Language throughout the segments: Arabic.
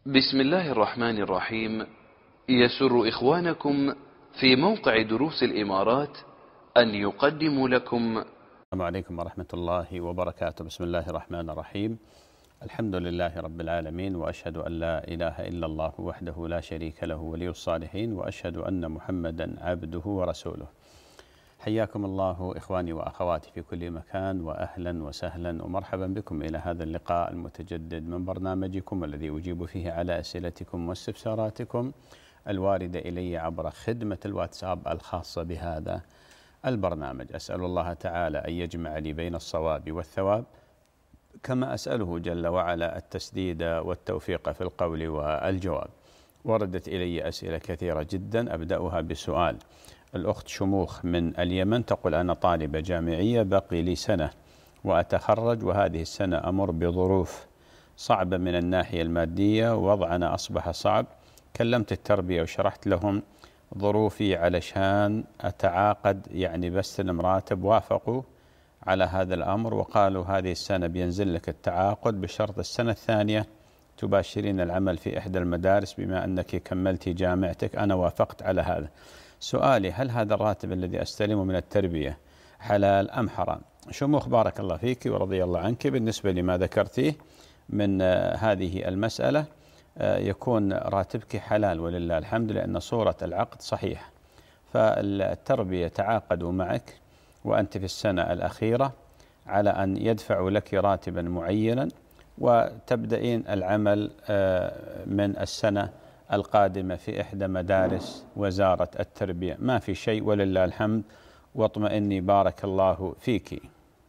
بسم الله الرحمن الرحيم. يسر إخوانكم في موقع دروس الإمارات أن يقدموا لكم. السلام عليكم ورحمة الله وبركاته. بسم الله الرحمن الرحيم. الحمد لله رب العالمين، وأشهد أن لا إله إلا الله وحده لا شريك له ولي الصالحين، وأشهد أن محمدا عبده ورسوله. حياكم الله إخواني وأخواتي في كل مكان، وأهلا وسهلا ومرحبا بكم إلى هذا اللقاء المتجدد من برنامجكم الذي أجيب فيه على أسئلتكم واستفساراتكم الواردة إلي عبر خدمة الواتساب الخاصة بهذا البرنامج. أسأل الله تعالى أن يجمع لي بين الصواب والثواب، كما أسأله جل وعلا التسديد والتوفيق في القول والجواب. وردت إلي أسئلة كثيرة جدا، أبدأها بسؤال الأخت شموخ من اليمن، تقول: أنا طالبة جامعية، بقي لي سنة وأتخرج، وهذه السنة أمر بظروف صعبة من الناحية المادية، ووضعنا أصبح صعب. كلمت التربية وشرحت لهم ظروفي علشان أتعاقد، يعني بستلم راتب، وافقوا على هذا الأمر وقالوا هذه السنة بينزل لك التعاقد بشرط السنة الثانية تباشرين العمل في إحدى المدارس بما أنك كملتي جامعتك. أنا وافقت على هذا. سؤالي: هل هذا الراتب الذي أستلمه من التربية حلال أم حرام؟ شموخ بارك الله فيك ورضي الله عنك، بالنسبة لما ذكرتيه من هذه المسألة يكون راتبك حلال ولله الحمد، لأن صورة العقد صحيح. فالتربية تعاقدوا معك وأنت في السنة الأخيرة على أن يدفعوا لك راتبا معينا، وتبدأين العمل من السنة القادمة في إحدى مدارس وزارة التربية. ما في شيء ولله الحمد، واطمئني بارك الله فيك.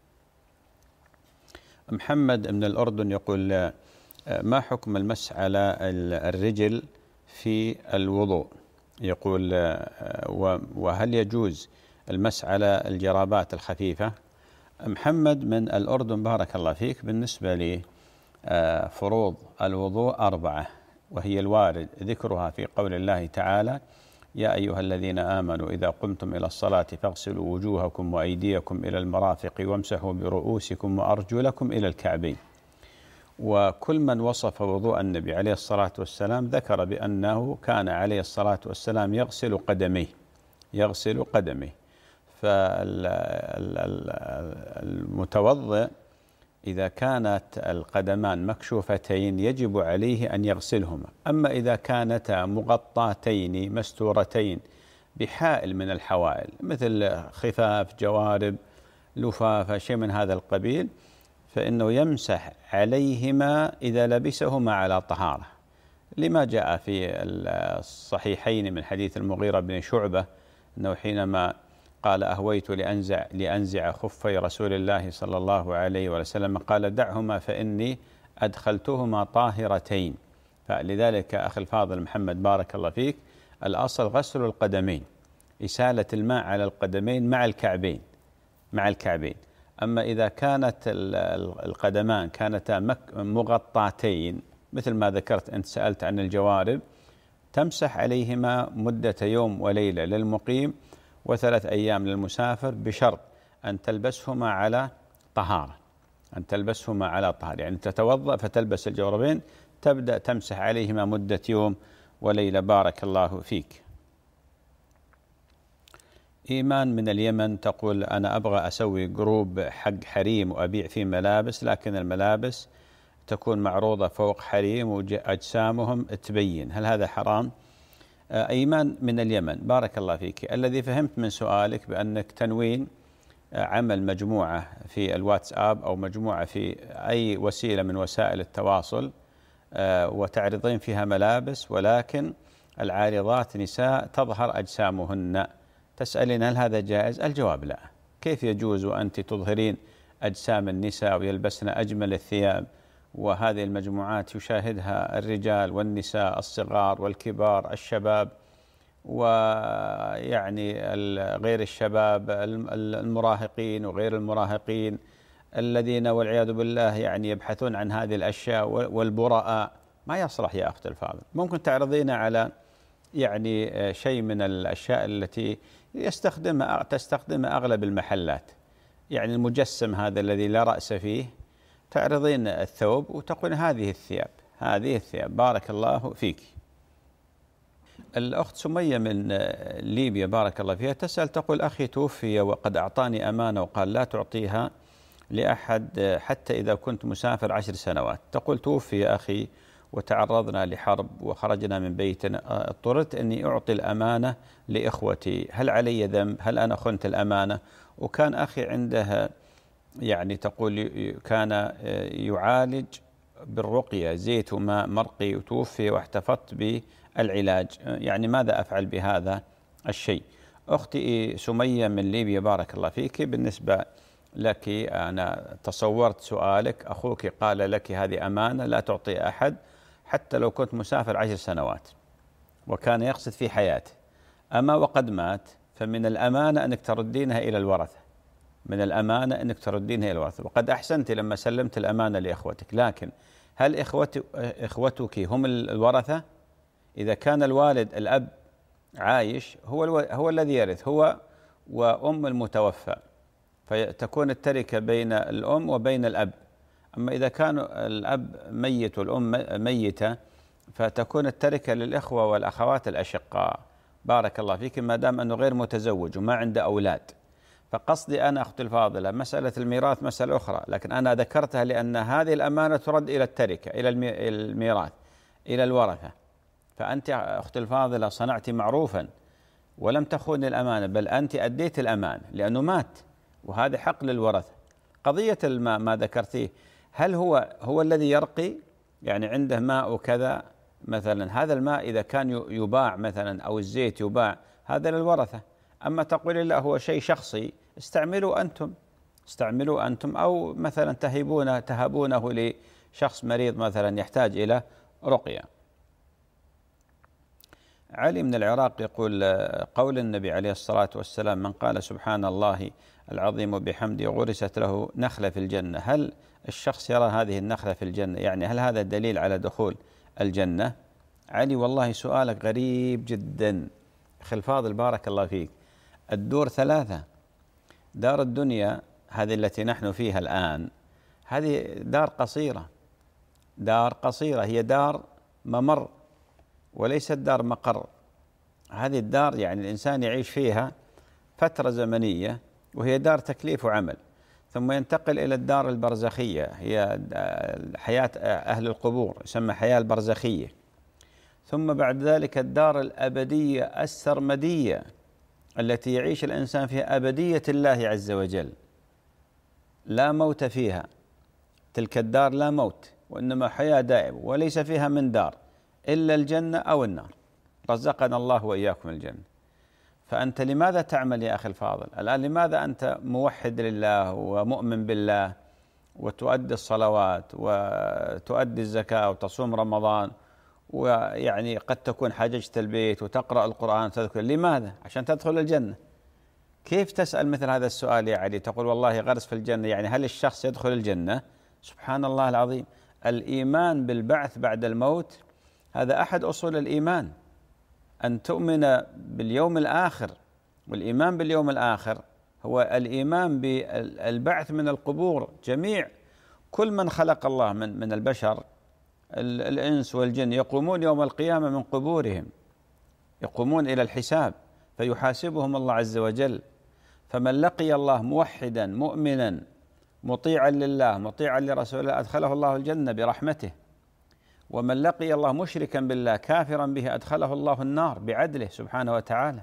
محمد من الأردن يقول: ما حكم المس على الرجل في الوضوء؟ يقول: وهل يجوز المس على الجرابات الخفيفة؟ محمد من الأردن بارك الله فيك، بالنسبة لي فروض الوضوء 4، وهي الوارد ذكرها في قول الله تعالى: يا أيها الذين آمنوا إذا قمتم إلى الصلاة فاغسلوا وجوهكم وأيديكم إلى المرافق وامسحوا برؤوسكم وأرجلكم إلى الكعبين. وكل من وصف وضوء النبي عليه الصلاة والسلام ذكر بأنه كان عليه الصلاة والسلام يغسل قدميه. فالمتوضئ إذا كانت القدمان مكشوفتين يجب عليه أن يغسلهما. أما إذا كانتا مغطاتين مستورتين بحائل من الحوائل مثل خفاف، جوارب، لفافة، شيء من هذا القبيل، فإنه يمسح عليهما إذا لبسهما على طهارة، لما جاء في الصحيحين من حديث المغيرة بن شعبة أنه حينما قال: أهويت لأنزع خفي رسول الله صلى الله عليه وسلم، قال: دعهما فإني أدخلتهما طاهرتين. فلذلك أخي الفاضل محمد بارك الله فيك، الأصل غسل القدمين، إسالة الماء على القدمين مع الكعبين. أما إذا كانت القدمان كانتا مغطاتين مثل ما ذكرت أنت، سألت عن الجوارب، تمسح عليهما مدة يوم وليلة للمقيم و3 أيام للمسافر، بشرط أن تلبسهما على طهارة، يعني تتوضأ فتلبس الجوربين، تبدأ تمسح عليهما مدة يوم وليلة. بارك الله فيك. إيمان من اليمن تقول: أنا أبغى أسوي جروب حق حريم وأبيع فيه ملابس، لكن الملابس تكون معروضة فوق حريم وأجسامهم تبين، هل هذا حرام؟ أيمان من اليمن بارك الله فيك، الذي فهمت من سؤالك بأنك تنوين عمل مجموعة في الواتساب أو مجموعة في أي وسيلة من وسائل التواصل وتعرضين فيها ملابس، ولكن العارضات نساء تظهر أجسامهن. تسألين هل هذا جائز؟ الجواب لا. كيف يجوز وأنت تظهرين أجسام النساء ويلبسن أجمل الثياب، وهذه المجموعات يشاهدها الرجال والنساء الصغار والكبار، الشباب ويعني غير الشباب، المراهقين وغير المراهقين، الذين والعياذ بالله يعني يبحثون عن هذه الأشياء، والبراء. ما يصلح يا أخت الفاضل. ممكن تعرضين على يعني شيء من الأشياء التي تستخدمها أغلب المحلات، يعني المجسم هذا الذي لا رأس فيه، تعرضين الثوب وتقول هذه الثياب، هذه الثياب. بارك الله فيك. الأخت سمية من ليبيا بارك الله فيها تسأل تقول: أخي توفي وقد أعطاني أمانة وقال لا تعطيها لأحد حتى إذا كنت مسافر 10 سنوات. تقول: توفي أخي وتعرضنا لحرب وخرجنا من بيتنا، اضطررت أني أعطي الأمانة لإخوتي، هل علي ذنب؟ هل أنا خنت الأمانة؟ وكان أخي عنده يعني تقول كان يعالج بالرقية زيت وماء مرقي وتوفي واحتفظت بالعلاج، يعني ماذا أفعل بهذا الشيء؟ أختي سمية من ليبيا بارك الله فيك، بالنسبة لك أنا تصورت سؤالك، أخوك قال لك هذه أمانة لا تعطي أحد حتى لو كنت مسافر 10 سنوات، وكان يقصد في حياته، أما وقد مات فمن الأمانة أنك تردينها إلى الورثة، من الأمانة أنك تردينها إلى الورثة، وقد أحسنت لما سلمت الأمانة لإخوتك، لكن هل إخوتك هم الورثة؟ إذا كان الوالد الأب عايش هو الذي يرث، هو وأم المتوفى، فتكون التركة بين الأم وبين الأب. أما إذا كان الأب ميت والأم ميتة فتكون التركة للإخوة والأخوات الأشقاء. بارك الله فيك، ما دام أنه غير متزوج وما عنده أولاد. فقصدي أنا أختي الفاضلة مسألة الميراث مسألة أخرى، لكن أنا ذكرتها لأن هذه الأمانة ترد إلى التركة، إلى الميراث، إلى الورثة. فأنت أختي الفاضلة صنعت معروفا ولم تخون الأمانة، بل أنت أديت الأمانة لأنه مات، وهذا حق للورثة. قضية الماء ما ذكرتيه، هل هو الذي يرقي؟ يعني عنده ماء وكذا مثلا، هذا الماء إذا كان يباع مثلا أو الزيت يباع هذا للورثة. أما تقول لا هو شيء شخصي، استعملوا أنتم، أو مثلا تهبونه لشخص مريض مثلا يحتاج إلى رقية. علي من العراق يقول: قول النبي عليه الصلاة والسلام: من قال سبحان الله العظيم وبحمده غرست له نخلة في الجنة، هل الشخص يرى هذه النخلة في الجنة؟ يعني هل هذا دليل على دخول الجنة؟ علي والله سؤالك غريب جدا أخي الفاضل، بارك الله فيك. الدور 3، دار الدنيا هذه التي نحن فيها الآن هذه دار قصيرة، هي دار ممر وليست دار مقر. هذه الدار يعني الإنسان يعيش فيها فترة زمنية، وهي دار تكليف وعمل، ثم ينتقل إلى الدار البرزخية، هي حياة أهل القبور، يسمى حياة البرزخية، ثم بعد ذلك الدار الأبدية السرمدية التي يعيش الإنسان فيها أبدية الله عز وجل، لا موت فيها. تلك الدار لا موت، وإنما حياة دائمة، وليس فيها من دار إلا الجنة أو النار، رزقنا الله وإياكم الجنة. فأنت لماذا تعمل يا أخي الفاضل الآن؟ لماذا أنت موحد لله ومؤمن بالله وتؤدي الصلوات وتؤدي الزكاة وتصوم رمضان، ويعني قد تكون حججت البيت وتقرأ القرآن وتذكر، لماذا؟ عشان تدخل الجنة. كيف تسأل مثل هذا السؤال يا علي؟ تقول والله غرس في الجنة، يعني هل الشخص يدخل الجنة؟ سبحان الله العظيم. الإيمان بالبعث بعد الموت هذا أحد أصول الإيمان، أن تؤمن باليوم الآخر، والإيمان باليوم الآخر هو الإيمان بالبعث من القبور. جميع كل من خلق الله من البشر الإنس والجن يقومون يوم القيامة من قبورهم، يقومون إلى الحساب فيحاسبهم الله عز وجل. فمن لقي الله موحدا مؤمنا مطيعا لله مطيعا لرسوله أدخله الله الجنة برحمته، ومن لقي الله مشركا بالله كافرا به أدخله الله النار بعدله سبحانه وتعالى.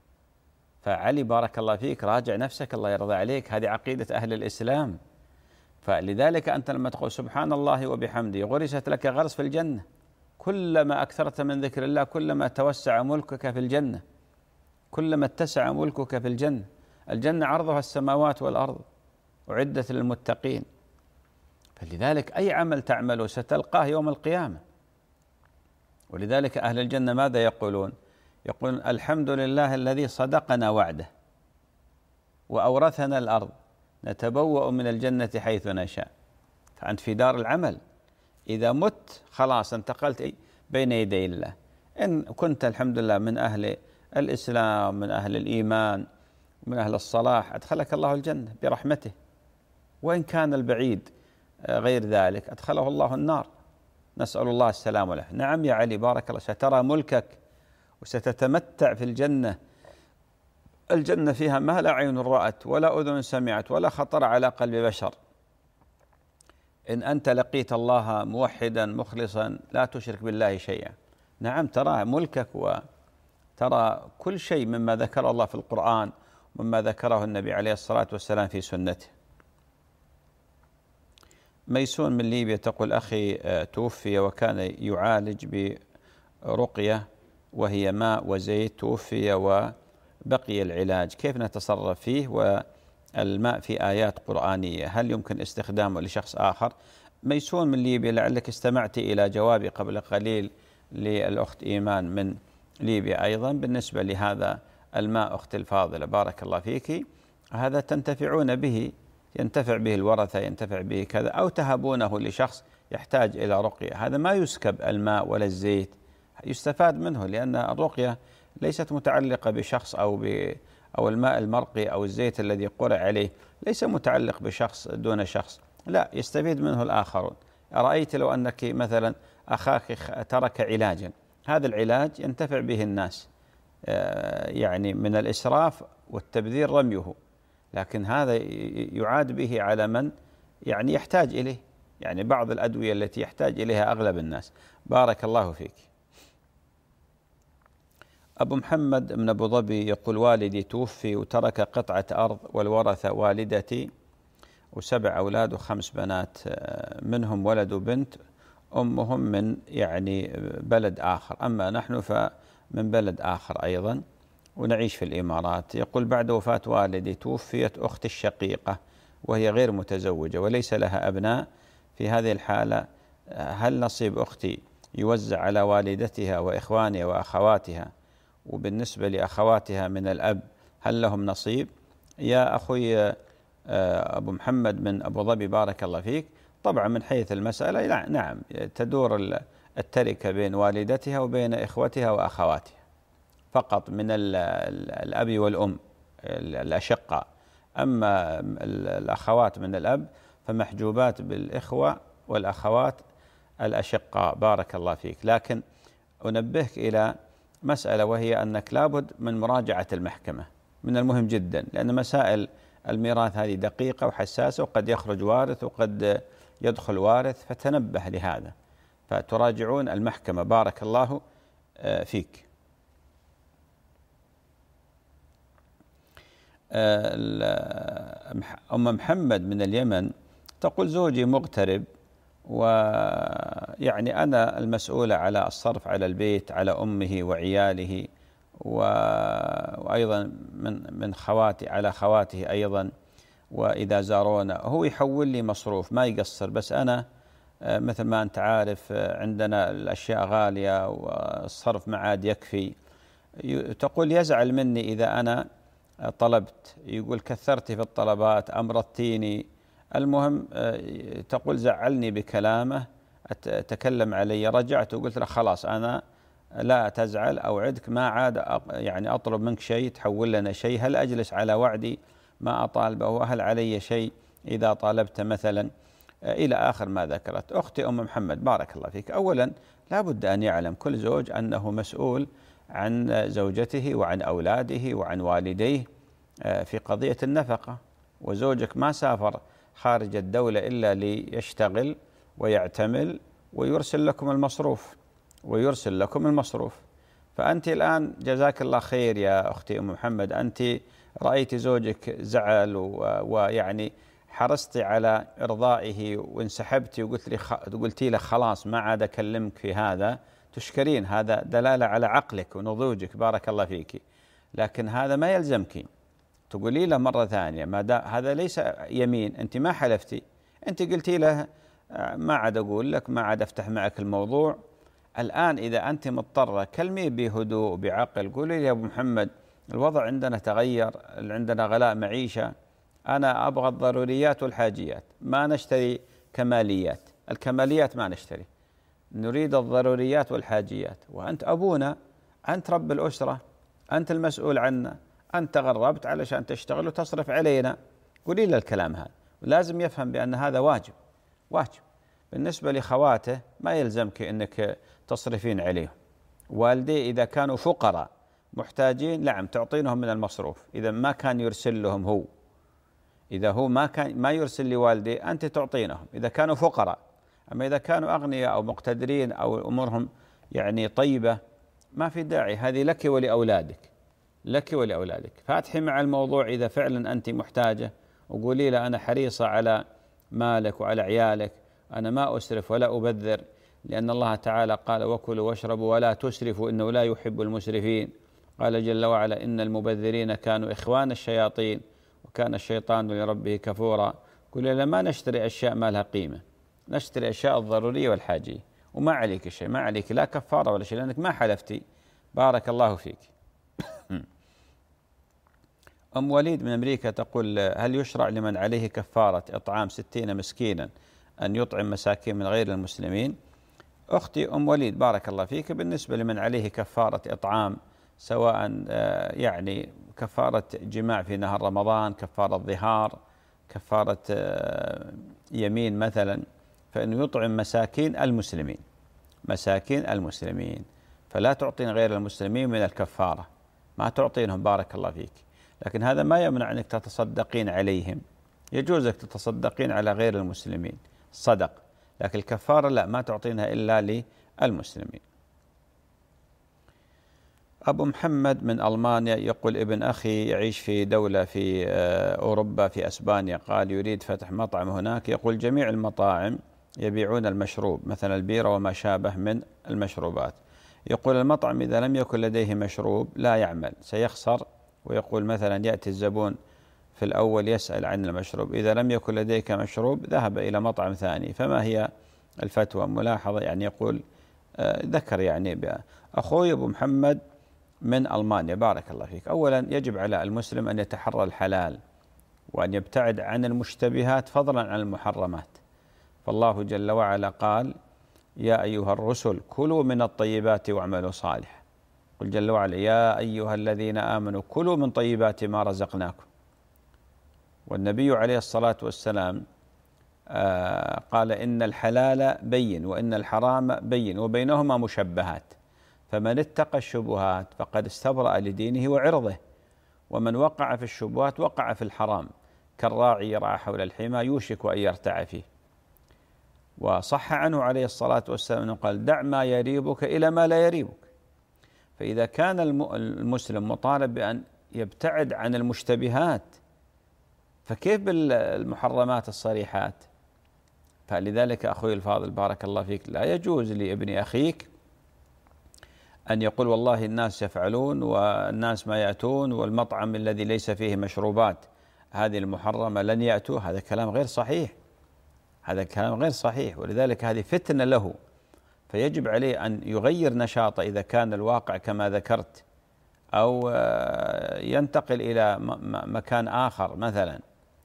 فعلي بارك الله فيك راجع نفسك الله يرضى عليك، هذه عقيدة أهل الإسلام. فلذلك أنت لما تقول سبحان الله وبحمده غرست لك غرس في الجنة، كلما أكثرت من ذكر الله كلما توسع ملكك في الجنة، كلما اتسع ملكك في الجنة. الجنة عرضها السماوات والأرض، أعدت للمتقين. فلذلك أي عمل تعمله ستلقاه يوم القيامة. ولذلك أهل الجنة ماذا يقولون؟ يقولون الحمد لله الذي صدقنا وعده وأورثنا الأرض نتبوأ من الجنة حيث نشاء. فأنت في دار العمل، إذا مت خلاص انتقلت بين يدي الله. إن كنت الحمد لله من أهل الإسلام من أهل الإيمان من أهل الصلاح أدخلك الله الجنة برحمته، وإن كان البعيد غير ذلك أدخله الله النار، نسأل الله السلامة والعافية. نعم يا علي بارك الله، سترى ملكك وستتمتع في الجنة. الجنة فيها ما لا عين رأت ولا أذن سمعت ولا خطر على قلب بشر. إن أنت لقيت الله موحدا مخلصا لا تشرك بالله شيئا. نعم ترى ملكك وترى كل شيء مما ذكر الله في القرآن ومما ذكره النبي عليه الصلاة والسلام في سنته. ميسون من ليبيا تقول أخي توفي وكان يعالج برقية وهي ماء وزيت، توفي وبقي العلاج، كيف نتصرف فيه؟ والماء في آيات قرآنية، هل يمكن استخدامه لشخص آخر؟ ميسون من ليبيا، لعلك استمعت إلى جوابي قبل قليل للأخت إيمان من ليبيا أيضا بالنسبة لهذا الماء. أختي الفاضلة بارك الله فيك، هذا تنتفعون به، ينتفع به الورثة، ينتفع به كذا، أو تهبونه لشخص يحتاج إلى رقية. هذا ما يسكب الماء ولا الزيت، يستفاد منه، لأن الرقية ليست متعلقة بشخص أو الماء المرقي أو الزيت الذي قرأ عليه ليس متعلق بشخص دون شخص، لا، يستفيد منه الآخرون. أرأيت لو أنك مثلا أخاك ترك علاجا، هذا العلاج ينتفع به الناس، يعني من الإسراف والتبذير رميه، لكن هذا يعاد به على من يعني يحتاج إليه، يعني بعض الأدوية التي يحتاج إليها أغلب الناس. بارك الله فيك. أبو محمد من أبو ظبي يقول والدي توفي وترك قطعة أرض والورثة والدتي و7 أولاد و5 بنات، منهم ولد وبنت، أمهم من يعني بلد آخر، أما نحن فمن بلد آخر أيضا ونعيش في الإمارات. يقول بعد وفاة والدي توفيت أختي الشقيقة وهي غير متزوجة وليس لها أبناء، في هذه الحالة هل نصيب أختي يوزع على والدتها وإخوانها وأخواتها، وبالنسبة لأخواتها من الأب هل لهم نصيب؟ يا أخوي أبو محمد من أبو ظبي بارك الله فيك، طبعا من حيث المسألة نعم تدور التركة بين والدتها وبين إخوتها وأخواتها فقط من الأب والأم الأشقاء، أما الأخوات من الأب فمحجوبات بالإخوة والأخوات الأشقاء بارك الله فيك. لكن أنبهك إلى مسألة، وهي أنك لابد من مراجعة المحكمة، من المهم جدا، لأن مسائل الميراث هذه دقيقة وحساسة، وقد يخرج وارث وقد يدخل وارث، فتنبه لهذا، فتراجعون المحكمة بارك الله فيك. أم محمد من اليمن تقول زوجي مغترب، ويعني أنا المسؤولة على الصرف على البيت على أمه وعياله، وأيضا من خواتي على خواته أيضا، وإذا زارونا هو يحول لي مصروف ما يقصر، بس أنا مثل ما أنت عارف عندنا الأشياء غالية والصرف ما عاد يكفي. تقول يزعل مني إذا أنا طلبت، يقول كثرتي في الطلبات أمرضتيني، المهم تقول زعلني بكلامه، تكلم علي، رجعت وقلت له خلاص أنا لا تزعل، أوعدك ما عاد يعني أطلب منك شيء تحول لنا شيء، هل أجلس على وعدي ما أطالبه، وهل علي شيء إذا طالبت مثلا، إلى آخر ما ذكرت. أختي أم محمد بارك الله فيك، أولا لا بد أن يعلم كل زوج أنه مسؤول عن زوجته وعن أولاده وعن والديه في قضية النفقة، وزوجك ما سافر خارج الدولة إلا ليشتغل ويعتمل ويرسل لكم المصروف فأنت الآن جزاك الله خير يا أختي أم محمد، أنت رأيت زوجك زعل ويعني حرصتي على إرضائه وانسحبتي وقلتي له خلاص ما عاد أكلمك في هذا، تشكرين، هذا دلالة على عقلك ونضوجك بارك الله فيك. لكن هذا ما يلزمك تقولي له مرة ثانية، هذا ليس يمين، أنت ما حلفتي، أنت قلتي له ما عاد أقول لك، ما عاد أفتح معك الموضوع. الآن إذا أنت مضطرة كلمي بهدوء بعقل، قولي لي يا أبو محمد الوضع عندنا تغير، عندنا غلاء معيشة، أنا أبغى الضروريات والحاجيات، ما نشتري كماليات، الكماليات ما نشتري، نريد الضروريات والحاجيات، وأنت أبونا، أنت رب الأسرة، أنت المسؤول عنا، أنت غربت علشان تشتغل وتصرف علينا. قولي له الكلام هذا، ولازم يفهم بأن هذا واجب. بالنسبة لخواته ما يلزمك أنك تصرفين عليهم. والدي إذا كانوا فقراء محتاجين نعم تعطينهم من المصروف، إذا ما كان يرسل لهم هو، إذا هو ما يرسل لوالدي أنت تعطينهم إذا كانوا فقراء. أما إذا كانوا أغنياء أو مقتدرين أو أمورهم يعني طيبة ما في داعي، هذه لك ولأولادك، لك ولأولادك. فاتحي مع الموضوع إذا فعلا أنت محتاجة، وقولي له أنا حريصة على مالك وعلى عيالك، أنا ما أسرف ولا أبذر، لأن الله تعالى قال وكلوا واشربوا ولا تسرفوا إنه لا يحب المسرفين. قال جل وعلا إن المبذرين كانوا إخوان الشياطين وكان الشيطان لربه كفورا. قل ما نشتري أشياء ما لها قيمة، نشتري أشياء الضرورية والحاجية، وما عليك شيء، ما عليك لا كفارة ولا شيء لأنك ما حلفتي. بارك الله فيك. أم وليد من أمريكا تقول هل يشرع لمن عليه كفارة إطعام 60 مسكينا أن يطعم مساكين من غير المسلمين؟ أختي أم وليد بارك الله فيك، بالنسبة لمن عليه كفارة إطعام سواء يعني كفارة جماع في نهار رمضان، كفارة ظهار، كفارة يمين مثلا، فإنه يطعم مساكين المسلمين، مساكين المسلمين، فلا تعطين غير المسلمين من الكفارة، ما تعطينهم بارك الله فيك. لكن هذا ما يمنع أنك تتصدقين عليهم، يجوز أنك تتصدقين على غير المسلمين صدق، لكن الكفارة لا، ما تعطينها إلا للمسلمين. أبو محمد من ألمانيا يقول ابن أخي يعيش في دولة في أوروبا في أسبانيا، قال يريد فتح مطعم هناك، يقول جميع المطاعم يبيعون المشروب مثلا البيرة وما شابه من المشروبات، يقول المطعم إذا لم يكن لديه مشروب لا يعمل سيخسر، ويقول مثلا يأتي الزبون في الأول يسأل عن المشروب، إذا لم يكن لديك مشروب ذهب إلى مطعم ثاني، فما هي الفتوى؟ ملاحظة يعني يقول ذكر يعني أخوي أبو محمد من ألمانيا بارك الله فيك. أولا يجب على المسلم أن يتحرى الحلال وأن يبتعد عن المشتبهات فضلا عن المحرمات، فالله جل وعلا قال يا أيها الرسل كلوا من الطيبات واعملوا صالح، قل جل وعلا يا أيها الذين آمنوا كلوا من طيبات ما رزقناكم. والنبي عليه الصلاة والسلام قال إن الحلال بين وإن الحرام بين وبينهما مشبهات، فمن اتقى الشبهات فقد استبرأ لدينه وعرضه، ومن وقع في الشبهات وقع في الحرام، كالراعي يرعى حول الحمى يوشك أن يرتع فيه. وصح عنه عليه الصلاة والسلام أنه قال دع ما يريبك إلى ما لا يريبك. فإذا كان المسلم مطالب بأن يبتعد عن المشتبهات فكيف بالمحرمات الصريحات؟ فلذلك أخوي الفاضل بارك الله فيك لا يجوز لابن أخيك أن يقول والله الناس يفعلون والناس ما يأتون والمطعم الذي ليس فيه مشروبات هذه المحرمة لن يأتوا، هذا كلام غير صحيح، هذا كلام غير صحيح، ولذلك هذه فتنة له، فيجب عليه أن يغير نشاطه إذا كان الواقع كما ذكرت، أو ينتقل إلى مكان آخر مثلا.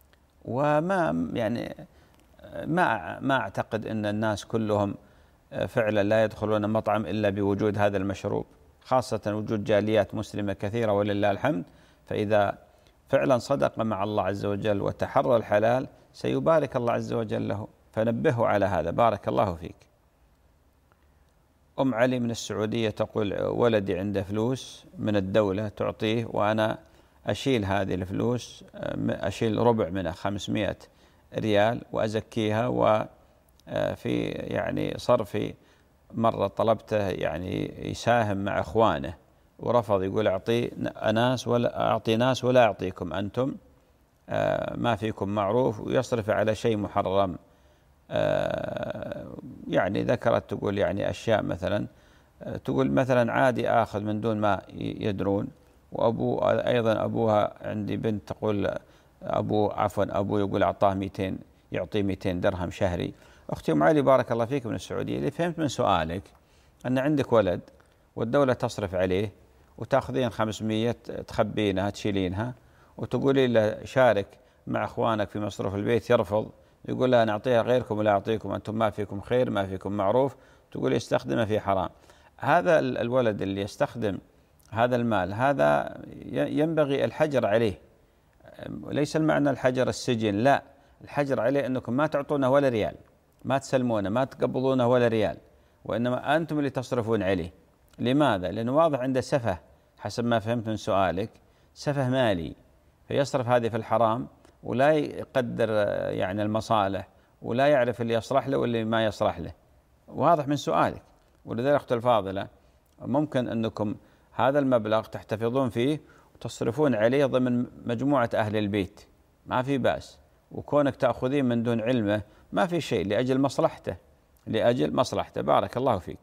وما يعني ما أعتقد أن الناس كلهم فعلا لا يدخلون مطعم إلا بوجود هذا المشروب، خاصة وجود جاليات مسلمة كثيرة ولله الحمد، فإذا فعلا صدق مع الله عز وجل وتحرى الحلال سيبارك الله عز وجل له، فنبهه على هذا بارك الله فيك. أم علي من السعودية تقول ولدي عنده فلوس من الدولة تعطيه وأنا أشيل هذه الفلوس، أشيل ربع منها 500 ريال وأزكيها، وفي يعني صرفي مرة طلبته يعني يساهم مع إخوانه ورفض، يقول أعطي ناس ولا أعطيكم أنتم، ما فيكم معروف، ويصرف على شيء محرم. يعني ذكرت تقول يعني أشياء مثلا تقول مثلا عادي آخذ من دون ما يدرون، وأبو أيضا أبوها عندي بنت تقول أبو يقول أعطاه 200 يعطيه 200 درهم شهري. أختي أم علي بارك الله فيك من السعودية، اللي فهمت من سؤالك أن عندك ولد والدولة تصرف عليه وتأخذين 500 تخبينها تشيلينها وتقولي له شارك مع أخوانك في مصروف البيت، يرفض، يقول لا نعطيها غيركم ولا أعطيكم أنتم ما فيكم خير ما فيكم معروف، تقول يستخدمه في حرام. هذا الولد اللي يستخدم هذا المال هذا ينبغي الحجر عليه، ليس المعنى الحجر السجن، لا، الحجر عليه أنكم ما تعطونه ولا ريال، ما تسلمونه، ما تقبضونه ولا ريال، وإنما أنتم اللي تصرفون عليه. لماذا؟ لأنه واضح عنده سفه، حسب ما فهمت من سؤالك، سفه مالي، فيصرف هذه في الحرام ولا يقدر يعني المصالح، ولا يعرف اللي يصلح له واللي ما يصلح له، واضح من سؤالك. ولذلك أختي الفاضلة، ممكن أنكم هذا المبلغ تحتفظون فيه وتصرفون عليه ضمن مجموعة أهل البيت، ما في بأس، وكونك تأخذين من دون علمه ما في شيء، لأجل مصلحته، لأجل مصلحته. بارك الله فيك.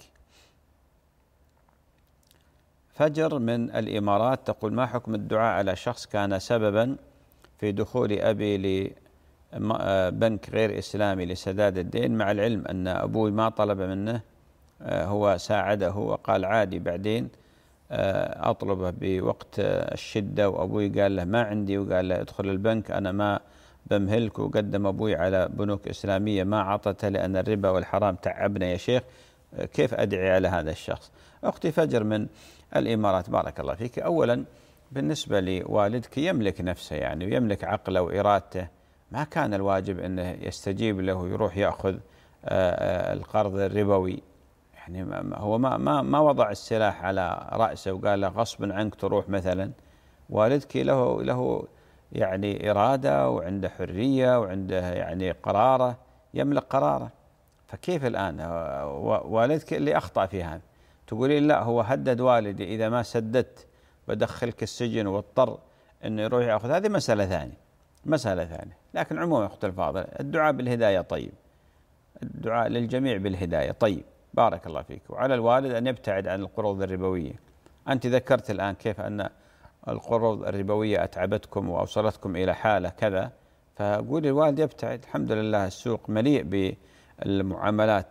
فجر من الإمارات تقول: ما حكم الدعاء على شخص كان سببا في دخول أبي لبنك غير إسلامي لسداد الدين، مع العلم أن أبوي ما طلب منه، هو ساعده وقال عادي، بعدين أطلبه بوقت الشدة، وأبوي قال له ما عندي، وقال له ادخل البنك أنا ما بمهلك، وقدم أبوي على بنوك إسلامية ما عطته لأن الربا والحرام تعبنا يا شيخ، كيف أدعي على هذا الشخص؟ أختي فجر من الإمارات، بارك الله فيك. أولا بالنسبة لوالدك يملك نفسه يعني، ويملك عقله وإرادته، ما كان الواجب أنه يستجيب له ويروح يأخذ القرض الربوي. يعني هو ما وضع السلاح على رأسه وقال له غصب عنك تروح مثلا. والدك له يعني إرادة، وعنده حرية، وعنده يعني قراره، يملك قراره. فكيف الآن والدك اللي أخطأ في هذا تقولين لا هو هدد والدي إذا ما سددت بدخلك السجن، واضطر أنه يروح يأخذ؟ هذه مسألة ثانية. لكن عموما أخت الفاضل، الدعاء بالهداية طيب، الدعاء للجميع بالهداية طيب، بارك الله فيك. وعلى الوالد أن يبتعد عن القروض الربوية. أنت ذكرت الآن كيف أن القروض الربوية أتعبتكم وأوصلتكم إلى حالة كذا، فقول الوالد يبتعد. الحمد لله السوق مليء بالمعاملات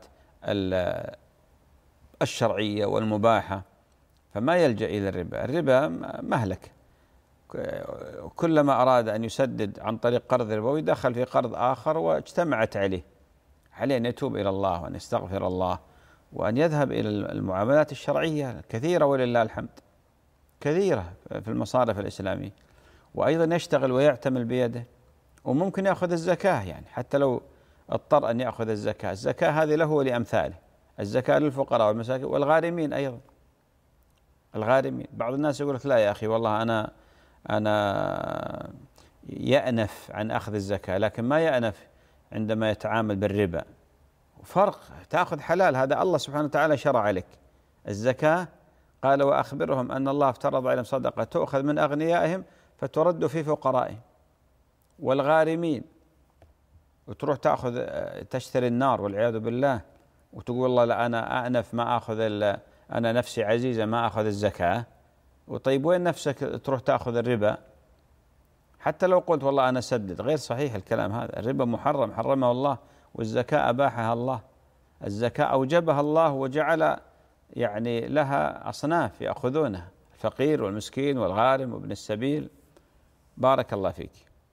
الشرعية والمباحة، فما يلجأ إلى الربا. الربا مهلك، كلما أراد أن يسدد عن طريق قرض ربوي دخل في قرض آخر واجتمعت عليه أن يتوب إلى الله وأن يستغفر الله وأن يذهب إلى المعاملات الشرعية كثيرة ولله الحمد، كثيرة في المصارف الإسلامية. وأيضا يشتغل ويعتمل بيده، وممكن يأخذ الزكاة، يعني حتى لو اضطر أن يأخذ الزكاة هذه له ولأمثاله، الزكاة للفقراء والمساكين والغارمين أيضا. الغارمين، بعض الناس يقول لك لا يا أخي والله أنا يأنف عن أخذ الزكاة، لكن ما يأنف عندما يتعامل بالربا. فرق، تأخذ حلال، هذا الله سبحانه وتعالى شرع لك الزكاة. قال: وأخبرهم أن الله افترض عليهم صدقة تؤخذ من أغنيائهم فترد في فقرائهم. والغارمين، وتروح تشتري النار والعياذ بالله، وتقول والله لا أنا أأنف ما أخذ، أنا نفسي عزيزة ما أخذ الزكاة. وطيب وين نفسك تروح تأخذ الربا؟ حتى لو قلت والله أنا سدد، غير صحيح الكلام هذا. الربا محرم، حرمه الله، والزكاة أباحها الله. الزكاة أوجبها الله وجعل يعني لها أصناف يأخذونها، الفقير والمسكين والغارم وابن السبيل. بارك الله فيك.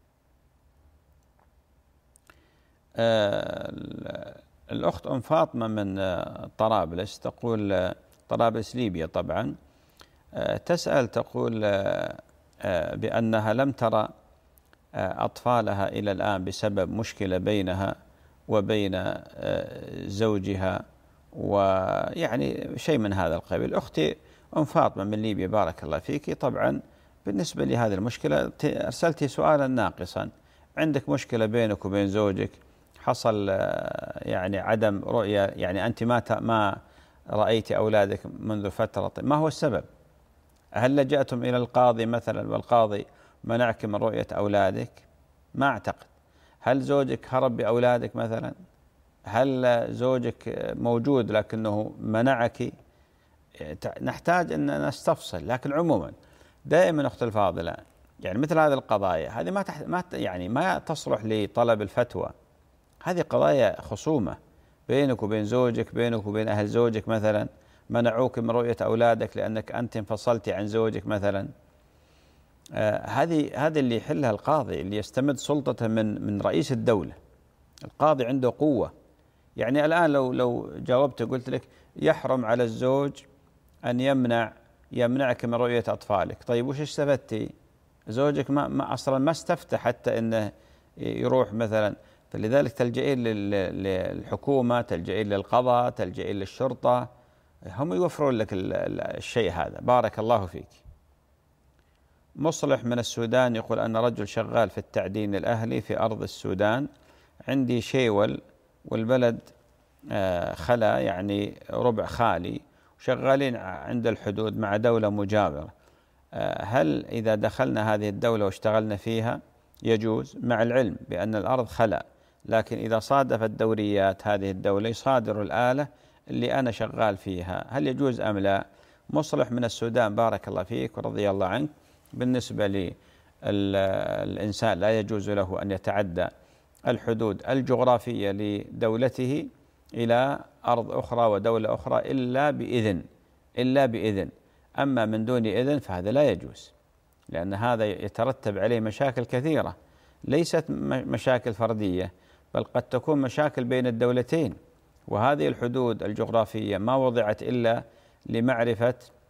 الأخت أم فاطمة من طرابلس تقول، طرابلس ليبيا طبعا، تسأل تقول بأنها لم ترى أطفالها إلى الآن بسبب مشكلة بينها وبين زوجها، ويعني شيء من هذا القبيل. أختي أم فاطمة من ليبيا، بارك الله فيك. طبعا بالنسبة لهذه المشكلة أرسلتي سؤالا ناقصا. عندك مشكلة بينك وبين زوجك، حصل يعني عدم رؤية، يعني أنت ما رأيت أولادك منذ فترة، ما هو السبب؟ هل لجأتم إلى القاضي مثلا والقاضي منعك من رؤية أولادك؟ ما أعتقد. هل زوجك هرب بأولادك مثلا؟ هل زوجك موجود لكنه منعك؟ نحتاج أن نستفصل. لكن عموما دائما أخت الفاضلة، يعني مثل هذه القضايا هذه ما تصلح لطلب الفتوى. هذه قضايا خصومة بينك وبين زوجك، بينك وبين أهل زوجك مثلا، منعوك من رؤية أولادك لأنك أنت انفصلتي عن زوجك مثلا. هذه اللي يحلها القاضي، اللي يستمد سلطته من رئيس الدولة. القاضي عنده قوة. يعني الآن لو جاوبت قلت لك يحرم على الزوج أن يمنعك من رؤية أطفالك، طيب وش استفدتي؟ زوجك ما أصلا ما استفتى حتى أنه يروح مثلا فلذلك تلجئين للحكومة، تلجئين للقضاء، تلجئين للشرطة، هم يوفرون لك الشيء هذا. بارك الله فيك. مصلح من السودان يقول: أنا رجل شغال في التعدين الأهلي في أرض السودان، عندي شيول والبلد خلا، يعني ربع خالي، وشغالين عند الحدود مع دولة مجاورة. هل إذا دخلنا هذه الدولة واشتغلنا فيها يجوز؟ مع العلم بأن الأرض خلا، لكن إذا صادفت دوريات هذه الدولة يصادر الآلة اللي أنا شغال فيها، هل يجوز أم لا؟ مصلح من السودان بارك الله فيك ورضي الله عنك، بالنسبة للإنسان لا يجوز له أن يتعدى الحدود الجغرافية لدولته إلى أرض أخرى ودولة أخرى إلا بإذن. أما من دون إذن فهذا لا يجوز، لأن هذا يترتب عليه مشاكل كثيرة، ليست مشاكل فردية، بل قد تكون مشاكل بين الدولتين. وهذه الحدود الجغرافية ما وضعت إلا لمعرفة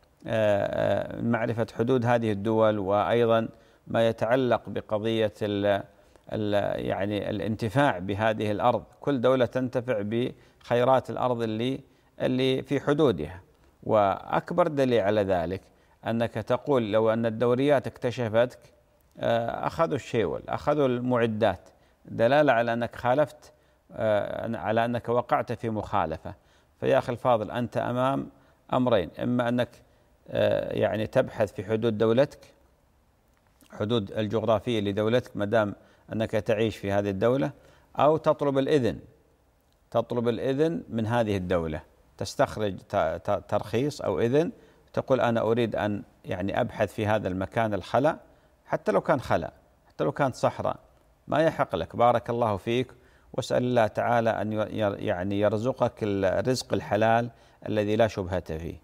حدود هذه الدول، وأيضا ما يتعلق بقضية يعني الانتفاع بهذه الأرض. كل دولة تنتفع بخيرات الأرض اللي في حدودها. وأكبر دليل على ذلك أنك تقول لو أن الدوريات اكتشفتك أخذوا الشيول، أخذوا المعدات، دلالة على أنك خالفت، على أنك وقعت في مخالفة. فيا أخي الفاضل، أنت أمام أمرين: إما أنك يعني تبحث في حدود دولتك، حدود الجغرافية لدولتك ما دام أنك تعيش في هذه الدولة، أو تطلب الإذن من هذه الدولة، تستخرج ترخيص أو إذن، تقول أنا أريد أن يعني أبحث في هذا المكان الخلا، حتى لو كان خلا، حتى لو كانت صحراء، ما يحق لك. بارك الله فيك، واسأل الله تعالى أن يعني يرزقك الرزق الحلال الذي لا شبهة فيه.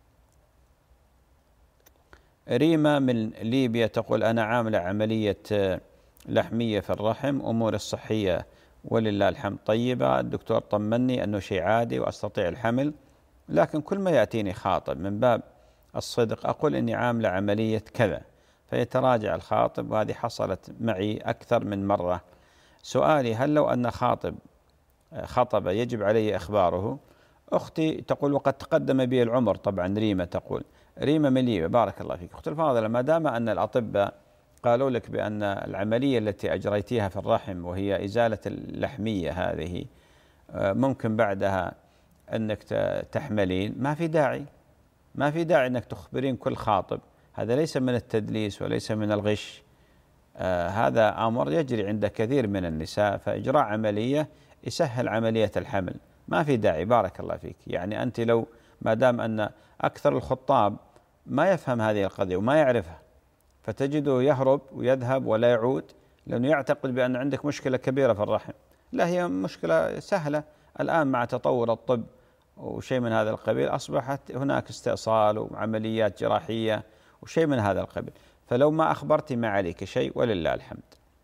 ريما من ليبيا تقول: أنا عاملة عملية لحمية في الرحم، أمور الصحية ولله الحمد طيبة، الدكتور طمني أنه شيء عادي وأستطيع الحمل، لكن كل ما يأتيني خاطب من باب الصدق أقول إني عاملة عملية كذا، فيتراجع الخاطب، وهذه حصلت معي أكثر من مرة. سؤالي: هل لو أن خطب يجب علي إخباره؟ أختي تقول: وقد تقدم بي العمر. طبعا ريما تقول، ريما من ليبيا بارك الله فيك. أختي الفاضلة، ما دام أن الأطباء قالوا لك بأن العملية التي أجريتيها في الرحم وهي إزالة اللحمية هذه ممكن بعدها أنك تحملين، ما في داعي أنك تخبرين كل خاطب. هذا ليس من التدليس وليس من الغش، هذا أمر يجري عند كثير من النساء، فإجراء عملية يسهل عملية الحمل، ما في داعي. بارك الله فيك. يعني أنت لو ما دام أن أكثر الخطاب ما يفهم هذه القضية وما يعرفها، فتجده يهرب ويذهب ولا يعود، لأنه يعتقد بأن عندك مشكلة كبيرة في الرحم. لا، هي مشكلة سهلة الآن مع تطور الطب وشيء من هذا القبيل، أصبحت هناك استئصال وعمليات جراحية وشيء من هذا القبيل، فلو ما أخبرتي ما عليك شيء ولله الحمد.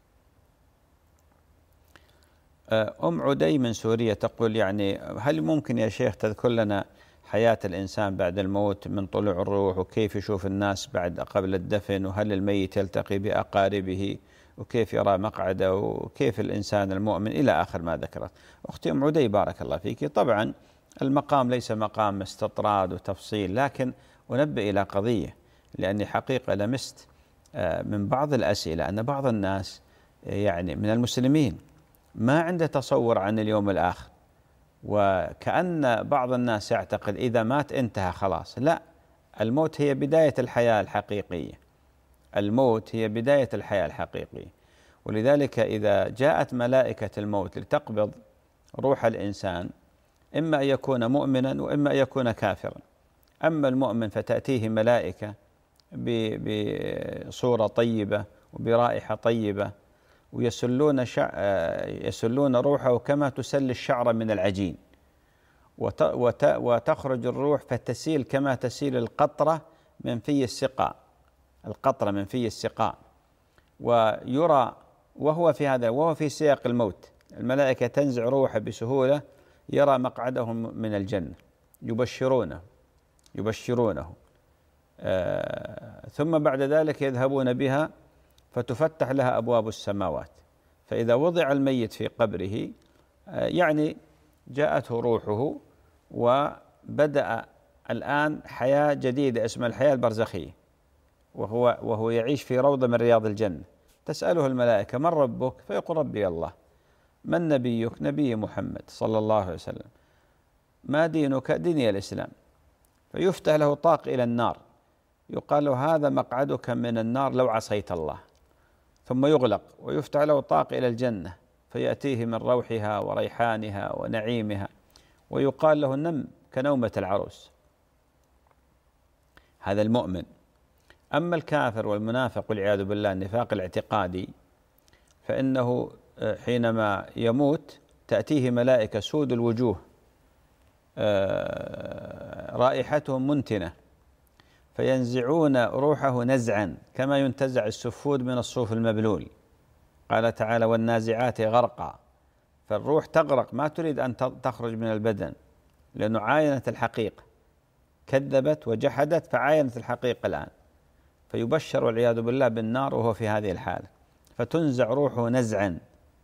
أم عدي من سوريا تقول: يعني هل ممكن يا شيخ تذكر لنا حياة الإنسان بعد الموت من طلوع الروح، وكيف يشوف الناس قبل الدفن، وهل الميت يلتقي بأقاربه، وكيف يرى مقعده، وكيف الإنسان المؤمن إلى آخر ما ذكرت. أختي أم عدي بارك الله فيك، طبعا المقام ليس مقام استطراد وتفصيل، لكن أنبه إلى قضية، لأني حقيقة لمست من بعض الأسئلة أن بعض الناس يعني من المسلمين ما عنده تصور عن اليوم الآخر، وكأن بعض الناس يعتقد إذا مات انتهى خلاص. لا، الموت هي بداية الحياة الحقيقية، الموت هي بداية الحياة الحقيقية. ولذلك إذا جاءت ملائكة الموت لتقبض روح الإنسان، إما أن يكون مؤمنا وإما أن يكون كافرا. أما المؤمن فتأتيه ملائكة بصورة طيبة وبرائحة طيبة، ويسلون روحه كما تسل الشعر من العجين، وتخرج الروح فتسيل كما تسيل القطرة من في السقاء، القطرة من في السقاء. ويرى وهو في سياق الموت، الملائكة تنزع روحه بسهولة، يرى مقعدهم من الجنة، يبشرونه ثم بعد ذلك يذهبون بها فتفتح لها أبواب السماوات، فإذا وضع الميت في قبره يعني جاءته روحه وبدأ الآن حياة جديدة اسمها الحياة البرزخية، وهو يعيش في روضة من رياض الجنة. تسأله الملائكة: من ربك؟ فيقول: ربي الله. من نبيك؟ نبي محمد صلى الله عليه وسلم. ما دينك؟ ديني الإسلام. فيفتح له طاق إلى النار، يقال له: هذا مقعدك من النار لو عصيت الله. ثم يغلق ويفتح له طاق إلى الجنة، فيأتيه من روحها وريحانها ونعيمها، ويقال له: نم كنومة العروس. هذا المؤمن. أما الكافر والمنافق والعياذ بالله النفاق الاعتقادي، فإنه حينما يموت تأتيه ملائكة سود الوجوه رائحتهم منتنة، فينزعون روحه نزعا كما ينتزع السفود من الصوف المبلول. قال تعالى: والنازعات غرقا. فالروح تغرق، ما تريد أن تخرج من البدن، لأنه عاينت الحقيقة، كذبت وجحدت فعاينت الحقيقة الآن، فيبشر والعياذ بالله بالنار وهو في هذه الحالة. فتنزع روحه نزعا،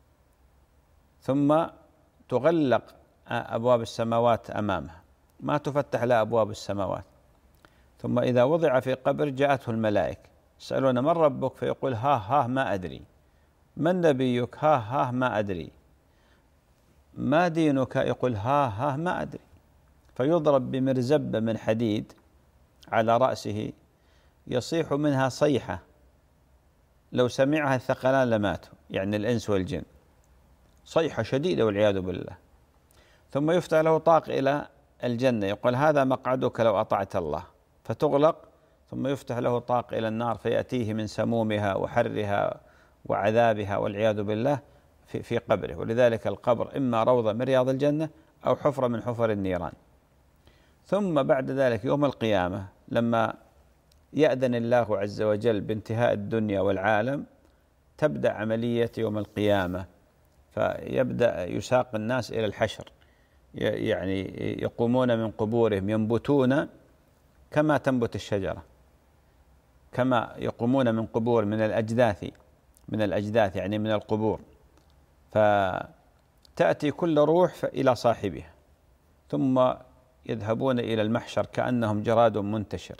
ثم تغلق أبواب السماوات أمامها، ما تفتح لا أبواب السماوات. ثم إذا وضع في قبر جاءته الملائكة يسألون: من ربك؟ فيقول: ها ما أدري. من نبيك؟ ها ما أدري. ما دينك؟ يقول: ها ما أدري. فيضرب بمرزبة من حديد على رأسه، يصيح منها صيحة لو سمعها الثقلان لماتوا، يعني الإنس والجن، صيحة شديدة والعياذ بالله. ثم يفتح له طاق إلى الجنة، يقول: هذا مقعدك لو أطعت الله، فتغلق. ثم يفتح له طاق إلى النار، فيأتيه من سمومها وحرها وعذابها والعياذ بالله في قبره. ولذلك القبر إما روضة من رياض الجنة أو حفرة من حفر النيران. ثم بعد ذلك يوم القيامة، لما يأذن الله عز وجل بانتهاء الدنيا والعالم، تبدأ عملية يوم القيامة، فيبدأ يساق الناس إلى الحشر، يعني يقومون من قبورهم ينبتون كما تنبت الشجرة، كما يقومون من قبور من الأجداث يعني من القبور. فتأتي كل روح إلى صاحبها، ثم يذهبون إلى المحشر كأنهم جراد منتشر،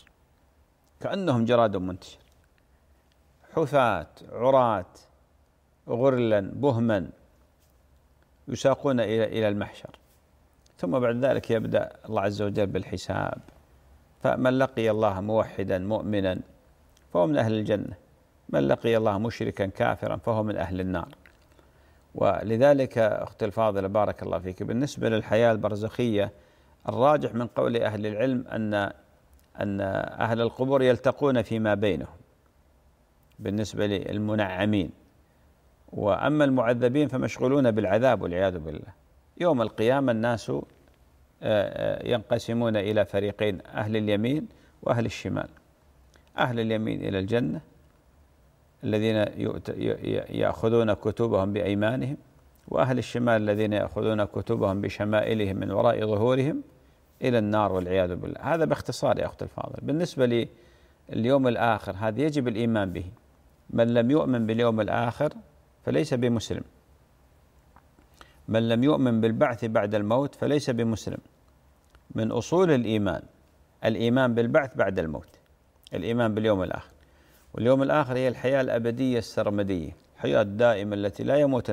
حثاة عراة غرلا بهما، يساقون إلى المحشر. ثم بعد ذلك يبدأ الله عز وجل بالحساب. فمن لقي الله موحدا مؤمنا فهو من أهل الجنة، من لقي الله مشركا كافرا فهو من أهل النار. ولذلك أختي الفاضلة بارك الله فيك، بالنسبة للحياة البرزخية، الراجح من قول أهل العلم أن أهل القبور يلتقون فيما بينهم بالنسبة للمنعمين، وأما المعذبين فمشغولون بالعذاب والعياذ بالله. يوم القيامة الناس ينقسمون إلى فريقين: أهل اليمين وأهل الشمال. أهل اليمين إلى الجنة الذين يأخذون كتبهم بأيمانهم، وأهل الشمال الذين يأخذون كتبهم بشمائلهم من وراء ظهورهم إلى النار والعياذ بالله. هذا باختصار يا أخت الفاضل. بالنسبة لليوم الآخر هذا يجب الإيمان به. من لم يؤمن باليوم الآخر فليس بمسلم، من لم يؤمن بالبعث بعد الموت فليس بمسلم. من أصول الإيمان بالبعث بعد الموت، الإيمان باليوم الآخر. واليوم الآخر هي الحياة الأبدية السرمدية، الحياة الدائمة التي لا يموت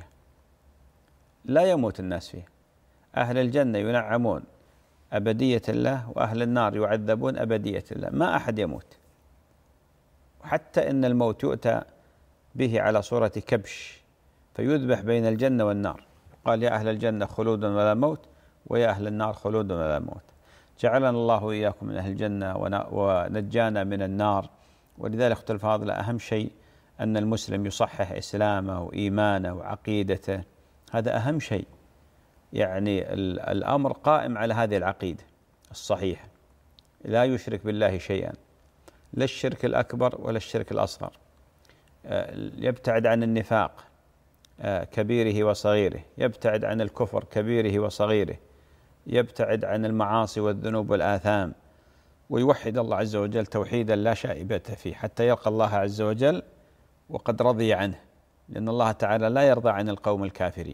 الناس فيها. أهل الجنة ينعمون أبدية الله، وأهل النار يعذبون أبدية الله، ما أحد يموت. وحتى إن الموت يؤتى به على صورة كبش فيذبح بين الجنة والنار، قال: يا أهل الجنة خلود ولا موت، ويا أهل النار خلود ولا موت. جعلنا الله وإياكم من أهل الجنة ونجانا من النار. ولذلك أختي الفاضلة، أهم شيء أن المسلم يصحح إسلامه وإيمانه وعقيدته، هذا أهم شيء. يعني الأمر قائم على هذه العقيدة الصحيحة، لا يشرك بالله شيئا، لا الشرك الأكبر ولا الشرك الأصغر، يبتعد عن النفاق كبيره وصغيره، يبتعد عن الكفر كبيره وصغيره، يبتعد عن المعاصي والذنوب والآثام، ويوحد الله عز وجل توحيدا لا شائبة فيه، حتى يلقى الله عز وجل وقد رضي عنه لأن الله تعالى لا يرضى عن القوم الكافرين.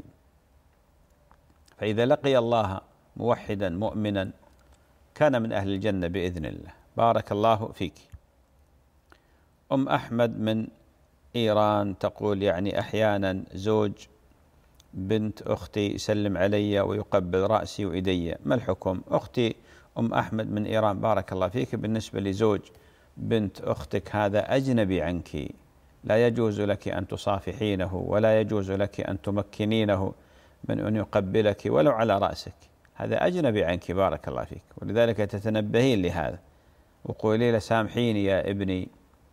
فإذا لقي الله موحدا مؤمنا كان من أهل الجنة بإذن الله. بارك الله فيك. أم أحمد من إيران تقول يعني أحيانا زوج بنت أختي يسلم علي ويقبل رأسي وإيدي، ما الحكم؟ أختي أم أحمد من إيران بارك الله فيك، بالنسبة لزوج بنت أختك هذا أجنبي عنك، لا يجوز لك أن تصافحينه ولا يجوز لك أن تمكنينه من أن يقبلك ولو على رأسك، هذا أجنبي عنك بارك الله فيك. ولذلك تتنبهين لهذا وقولي له سامحيني يا ابني،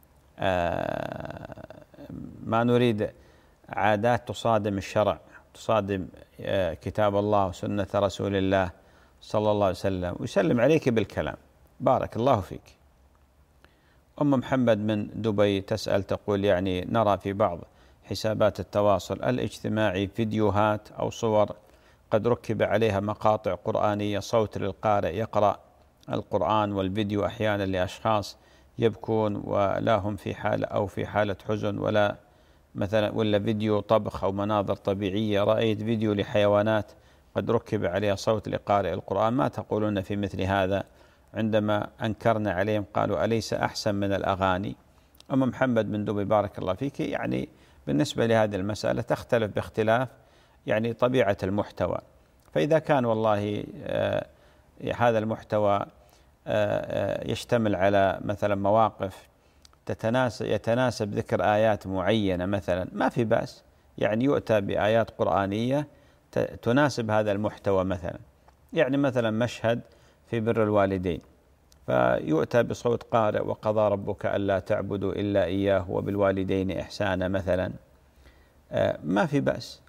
ما نريد عادات تصادم الشرع، تصادم كتاب الله وسنة رسول الله صلى الله عليه وسلم، ويسلم عليك بالكلام. بارك الله فيك. أم محمد من دبي تسأل تقول يعني نرى في بعض حسابات التواصل الاجتماعي فيديوهات أو صور قد ركب عليها مقاطع قرآنية، صوت للقارئ يقرأ القرآن، والفيديو أحيانا لأشخاص يبكون ولا هم في حالة أو في حالة حزن، ولا مثلا ولا فيديو طبخ أو مناظر طبيعية. رأيت فيديو لحيوانات قد ركب عليها صوت لقارئ القرآن، ما تقولون في مثل هذا؟ عندما أنكرنا عليهم قالوا أليس أحسن من الأغاني؟ أم محمد من دبي بارك الله فيك، يعني بالنسبة لهذه المسألة تختلف باختلاف يعني طبيعة المحتوى. فإذا كان والله هذا المحتوى يشتمل على مثلا مواقف يتناسب ذكر آيات معينة مثلا، ما في بأس، يعني يؤتى بآيات قرآنية تناسب هذا المحتوى. مثلا يعني مثلا مشهد في بر الوالدين فيؤتى بصوت قارئ وقضى ربك ألا تعبدوا إلا إياه وبالوالدين إحسانا مثلا، ما في بأس.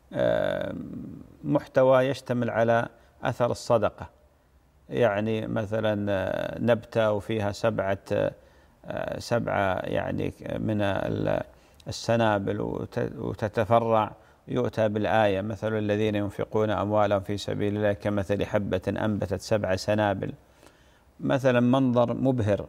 محتوى يشتمل على أثر الصدقة، يعني مثلا نبتة وفيها سبعة يعني من السنابل وتتفرع، يؤتى بالآية مثل الذين ينفقون أموالهم في سبيل الله كمثل حبة أنبتت 7 سنابل، مثلا منظر مبهر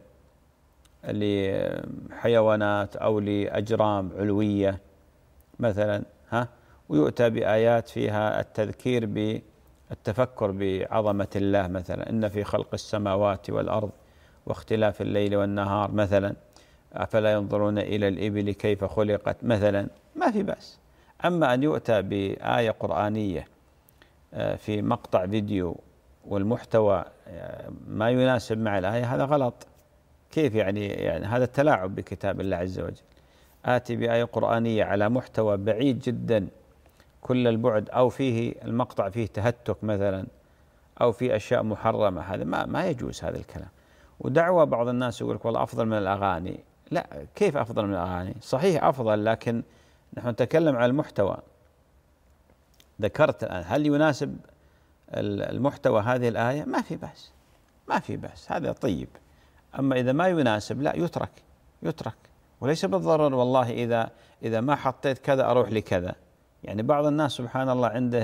لحيوانات أو لأجرام علوية مثلا، ويؤتى بآيات فيها التذكير بالتفكر بعظمة الله، مثلا إن في خلق السماوات والأرض واختلاف الليل والنهار مثلا أفلا ينظرون إلى الإبل كيف خلقت مثلا، ما في بأس. أما أن يؤتى بآية قرآنية في مقطع فيديو والمحتوى ما يناسب مع الآية، هذا غلط. كيف يعني هذا التلاعب بكتاب الله عز وجل. آتي بآية قرآنية على محتوى بعيد جدا كل البعد، أو فيه المقطع فيه تهتك مثلا، أو فيه أشياء محرمة، هذا ما يجوز هذا الكلام. ودعوة بعض الناس يقول لك والله أفضل من الأغاني، لا، كيف أفضل من الأغاني؟ صحيح أفضل، لكن نحن نتكلم عن المحتوى. ذكرت الآن هل يناسب المحتوى هذه الآية؟ ما في بأس، ما في بأس، هذا طيب. أما إذا ما يناسب لا، يترك، وليس بالضرر والله إذا ما حطيت كذا أروح لكذا. يعني بعض الناس سبحان الله عنده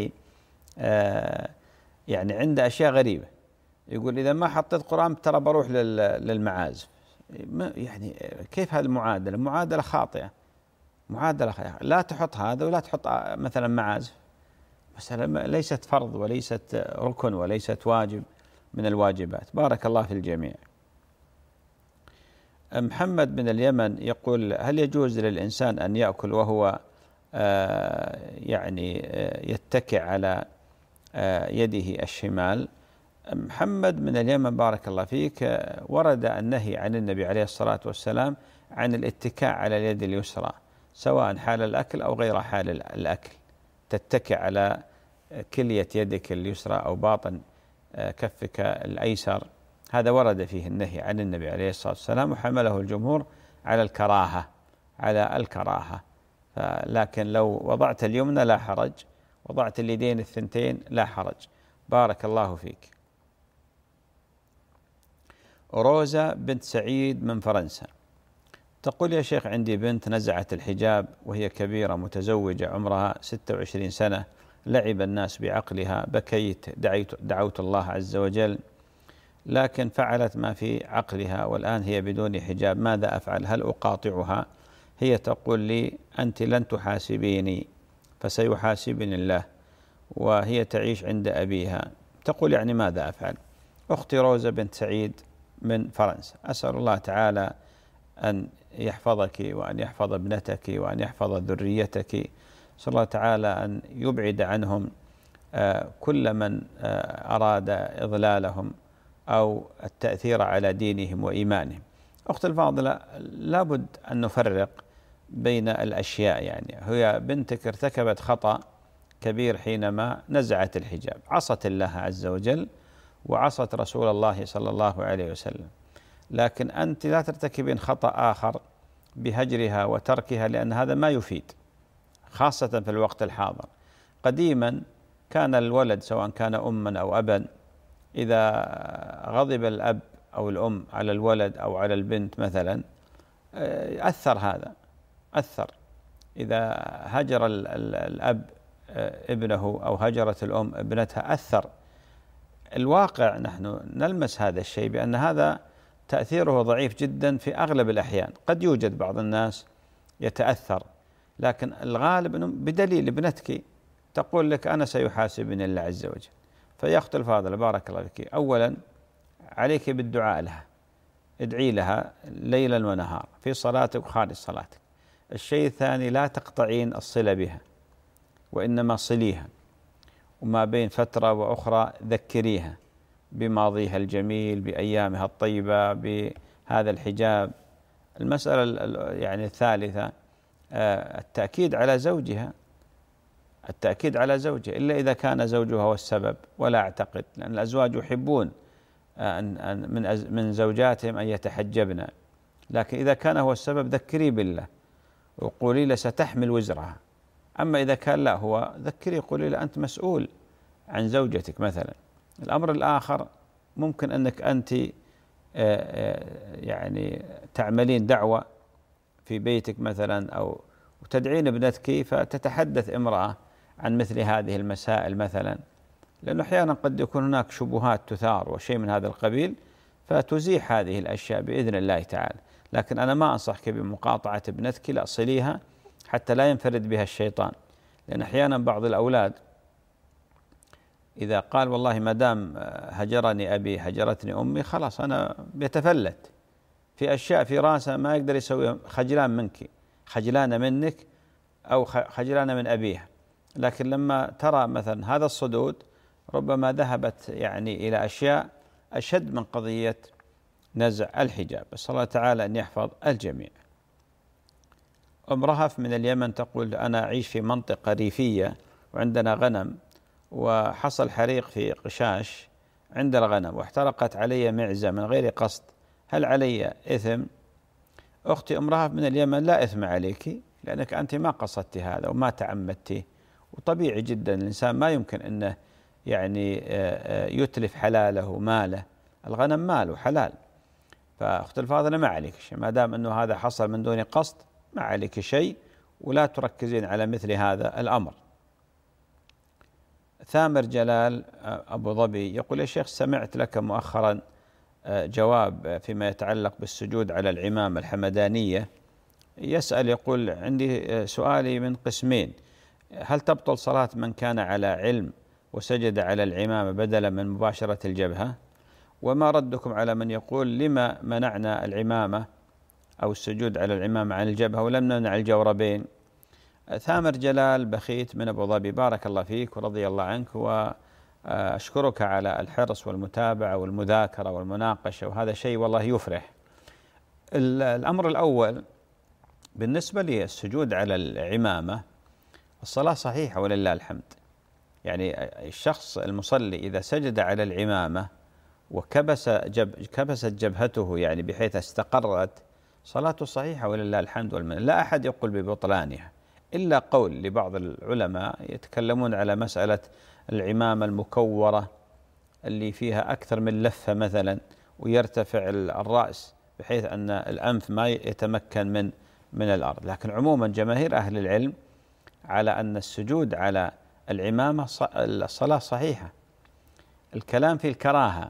يعني عنده أشياء غريبة، يقول إذا ما حطيت قرآن ترى بروح للمعازف. يعني كيف هذه المعادلة؟ معادلة خاطئة، لا تحط هذا ولا تحط مثلا معازف. مسألة ليست فرض وليست ركن وليست واجب من الواجبات. بارك الله في الجميع. محمد من اليمن يقول هل يجوز للإنسان أن يأكل وهو يعني يتكئ على يده الشمال؟ محمد من اليمن بارك الله فيك، ورد النهي عن النبي عليه الصلاة والسلام عن الاتكاء على اليد اليسرى سواء حال الأكل أو غير حال الأكل، تتكئ على كلية يدك اليسرى أو باطن كفك الأيسر، هذا ورد فيه النهي عن النبي عليه الصلاة والسلام، وحمله الجمهور على الكراهة. لكن لو وضعت اليمنى لا حرج، وضعت اليدين الثنتين لا حرج. بارك الله فيك. روزا بنت سعيد من فرنسا تقول يا شيخ عندي بنت نزعت الحجاب وهي كبيرة متزوجة عمرها 26 سنة، لعب الناس بعقلها، بكيت، دعوت الله عز وجل، لكن فعلت ما في عقلها والآن هي بدون حجاب، ماذا أفعل؟ هل أقاطعها هي تقول لي: أنت لن تحاسبيني فسيحاسبني الله، وهي تعيش عند أبيها. تقول: يعني ماذا أفعل؟ أختي روزة بنت سعيد من فرنسا، أسأل الله تعالى أن يحفظك وأن يحفظ ابنتك وأن يحفظ ذريتك. أسأل الله تعالى أن يبعد عنهم كل من أراد إضلالهم أو التأثير على دينهم وإيمانهم. أختي الفاضلة، لابد أن نفرق بين الأشياء. يعني هي بنتك ارتكبت خطأ كبير حينما نزعت الحجاب، عصت الله عز وجل وعصت رسول الله صلى الله عليه وسلم، لكن أنت لا ترتكبين خطأ آخر بهجرها وتركها، لأن هذا ما يفيد، خاصة في الوقت الحاضر. قديما كان الولد سواء كان أما أو أبا، إذا غضب الأب أو الأم على الولد أو على البنت مثلا، أثر هذا، أثر. إذا هجر الأب ابنه أو هجرت الأم ابنتها أثر. الواقع نحن نلمس هذا الشيء، بأن هذا تأثيره ضعيف جدا في أغلب الأحيان. قد يوجد بعض الناس يتأثر، لكن الغالب بدليل ابنتك تقول لك: أنا سيحاسبني الله عز وجل. فيا أختي الفاضلة، بارك الله فيك، أولا عليك بالدعاء لها، ادعي لها ليلا ونهارا في صلاتك وخارج صلاتك. الشيء الثاني: لا تقطعين الصلة بها، وإنما صليها، وما بين فترة وأخرى ذكريها بماضيها الجميل، بأيامها الطيبة، بهذا الحجاب. المسألة يعني الثالثة: التأكيد على زوجها، التأكيد على زوجها، إلا إذا كان زوجها هو السبب، ولا أعتقد، لأن الأزواج يحبون من زوجاتهم أن يتحجبن، لكن إذا كان هو السبب ذكري بالله وقولي له ستحمل وزرها. أما إذا كان لا هو، ذكري قولي له أنت مسؤول عن زوجتك مثلا. الأمر الآخر: ممكن أنك أنت يعني تعملين دعوة في بيتك مثلا، أو تدعين ابنتك فتتحدث امرأة عن مثل هذه المسائل مثلا، لأنه أحيانا قد يكون هناك شبهات تثار وشيء من هذا القبيل، فتزيح هذه الأشياء بإذن الله تعالى. لكن أنا ما أنصحك بمقاطعة ابنتك، لا، صليها حتى لا ينفرد بها الشيطان. لأن أحيانا بعض الأولاد إذا قال: والله ما دام هجرني أبي هجرتني أمي، خلاص أنا بيتفلت في أشياء في راسه ما يقدر يسويها، خجلان منك، خجلان منك، أو خجلان من أبيها. لكن لما ترى مثلا هذا الصدود، ربما ذهبت يعني إلى أشياء أشد من قضية نزع الحجاب. أسأل الله تعالى أن يحفظ الجميع. أم رهف من اليمن تقول: أنا أعيش في منطقة ريفية وعندنا غنم، وحصل حريق في قشاش عند الغنم، واحترقت علي معزة من غير قصد، هل علي إثم؟ أختي أم رهف من اليمن، لا إثم عليك، لأنك أنت ما قصدت هذا وما تعمدتي، وطبيعي جدا الإنسان ما يمكن أنه يعني يتلف حلاله وماله، الغنم ماله حلال. فأخت الفاضلة ما عليك شيء، ما دام أنه هذا حصل من دون قصد ما عليك شيء، ولا تركزين على مثل هذا الأمر. ثامر جلال أبو ظبي يقول: يا شيخ، سمعت لك مؤخرا جواب فيما يتعلق بالسجود على العمامة الحمدانية. يسأل يقول: عندي سؤالي من قسمين، هل تبطل صلاة من كان على علم وسجد على العمامة بدلا من مباشرة الجبهة؟ وما ردكم على من يقول: لما منعنا العمامة أو السجود على العمامة عن الجبهة ولم نمنع الجوربين؟ ثامر جلال بخيت من أبو ظبي، بارك الله فيك ورضي الله عنك، وأشكرك على الحرص والمتابعة والمذاكرة والمناقشة، وهذا شيء والله يفرح. الأمر الأول بالنسبة للسجود على العمامة، الصلاة صحيحة ولله الحمد. يعني الشخص المصلي إذا سجد على العمامة وكبست جبهته يعني بحيث استقرت، صلاته صحيحة ولله الحمد والمنة، لا أحد يقول ببطلانها، إلا قول لبعض العلماء يتكلمون على مسألة العمامة المكورة اللي فيها أكثر من لفة مثلا، ويرتفع الرأس بحيث أن الأنف ما يتمكن من الأرض. لكن عموما جماهير أهل العلم على أن السجود على العمامة الصلاة صحيحة. الكلام في الكراهة،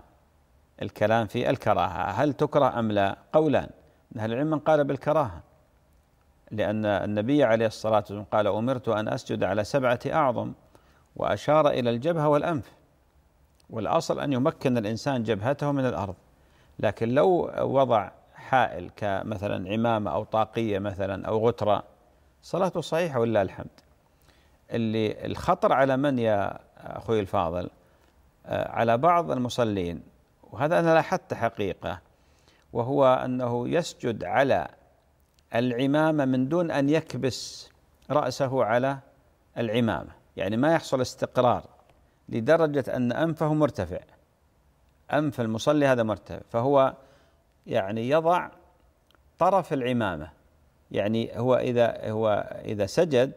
هل تكره أم لا؟ قولان، أهل العلم من قال بالكراهة، لأن النبي عليه الصلاة والسلام قال: أمرت أن أسجد على 7 أعظم، وأشار إلى الجبهة والأنف، والأصل أن يمكن الإنسان جبهته من الأرض. لكن لو وضع حائل كمثلا عمامة أو طاقية مثلا أو غترة، صلاته صحيحة ولله الحمد. اللي الخطر على من يا أخوي الفاضل؟ على بعض المصلين، وهذا أنا لاحظت حقيقة، وهو أنه يسجد على العمامة من دون أن يكبس رأسه على العمامة، يعني ما يحصل استقرار لدرجة أن أنفه مرتفع، أنف المصلي هذا مرتفع، فهو يعني يضع طرف العمامة، يعني هو إذا سجد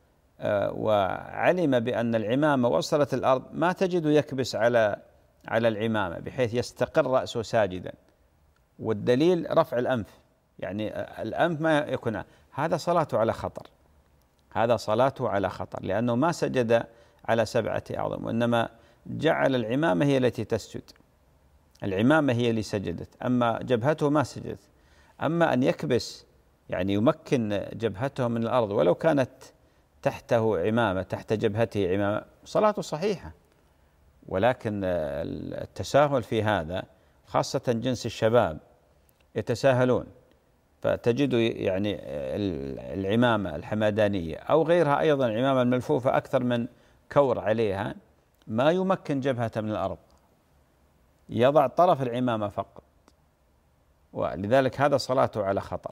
وعلم بأن العمامة وصلت الأرض ما تجده يكبس على العمامة بحيث يستقر رأسه ساجدا، والدليل رفع الأنف، يعني الأنف ما يكون، هذا صلاته على خطر، هذا صلاته على خطر، لأنه ما سجد على 7 أعظم، وإنما جعل العمامة هي التي تسجد، العمامة هي اللي سجدت، أما جبهته ما سجدت. أما أن يكبس يعني يمكن جبهته من الأرض ولو كانت تحته عمامة، تحت جبهته عمامة، صلاته صحيحة. ولكن التساهل في هذا، خاصة جنس الشباب يتساهلون، فتجد يعني العمامة الحمدانية أو غيرها أيضا، العمامة الملفوفة أكثر من كور عليها، ما يمكن جبهته من الأرض، يضع طرف العمامة فقط، ولذلك هذا صلاته على خطر.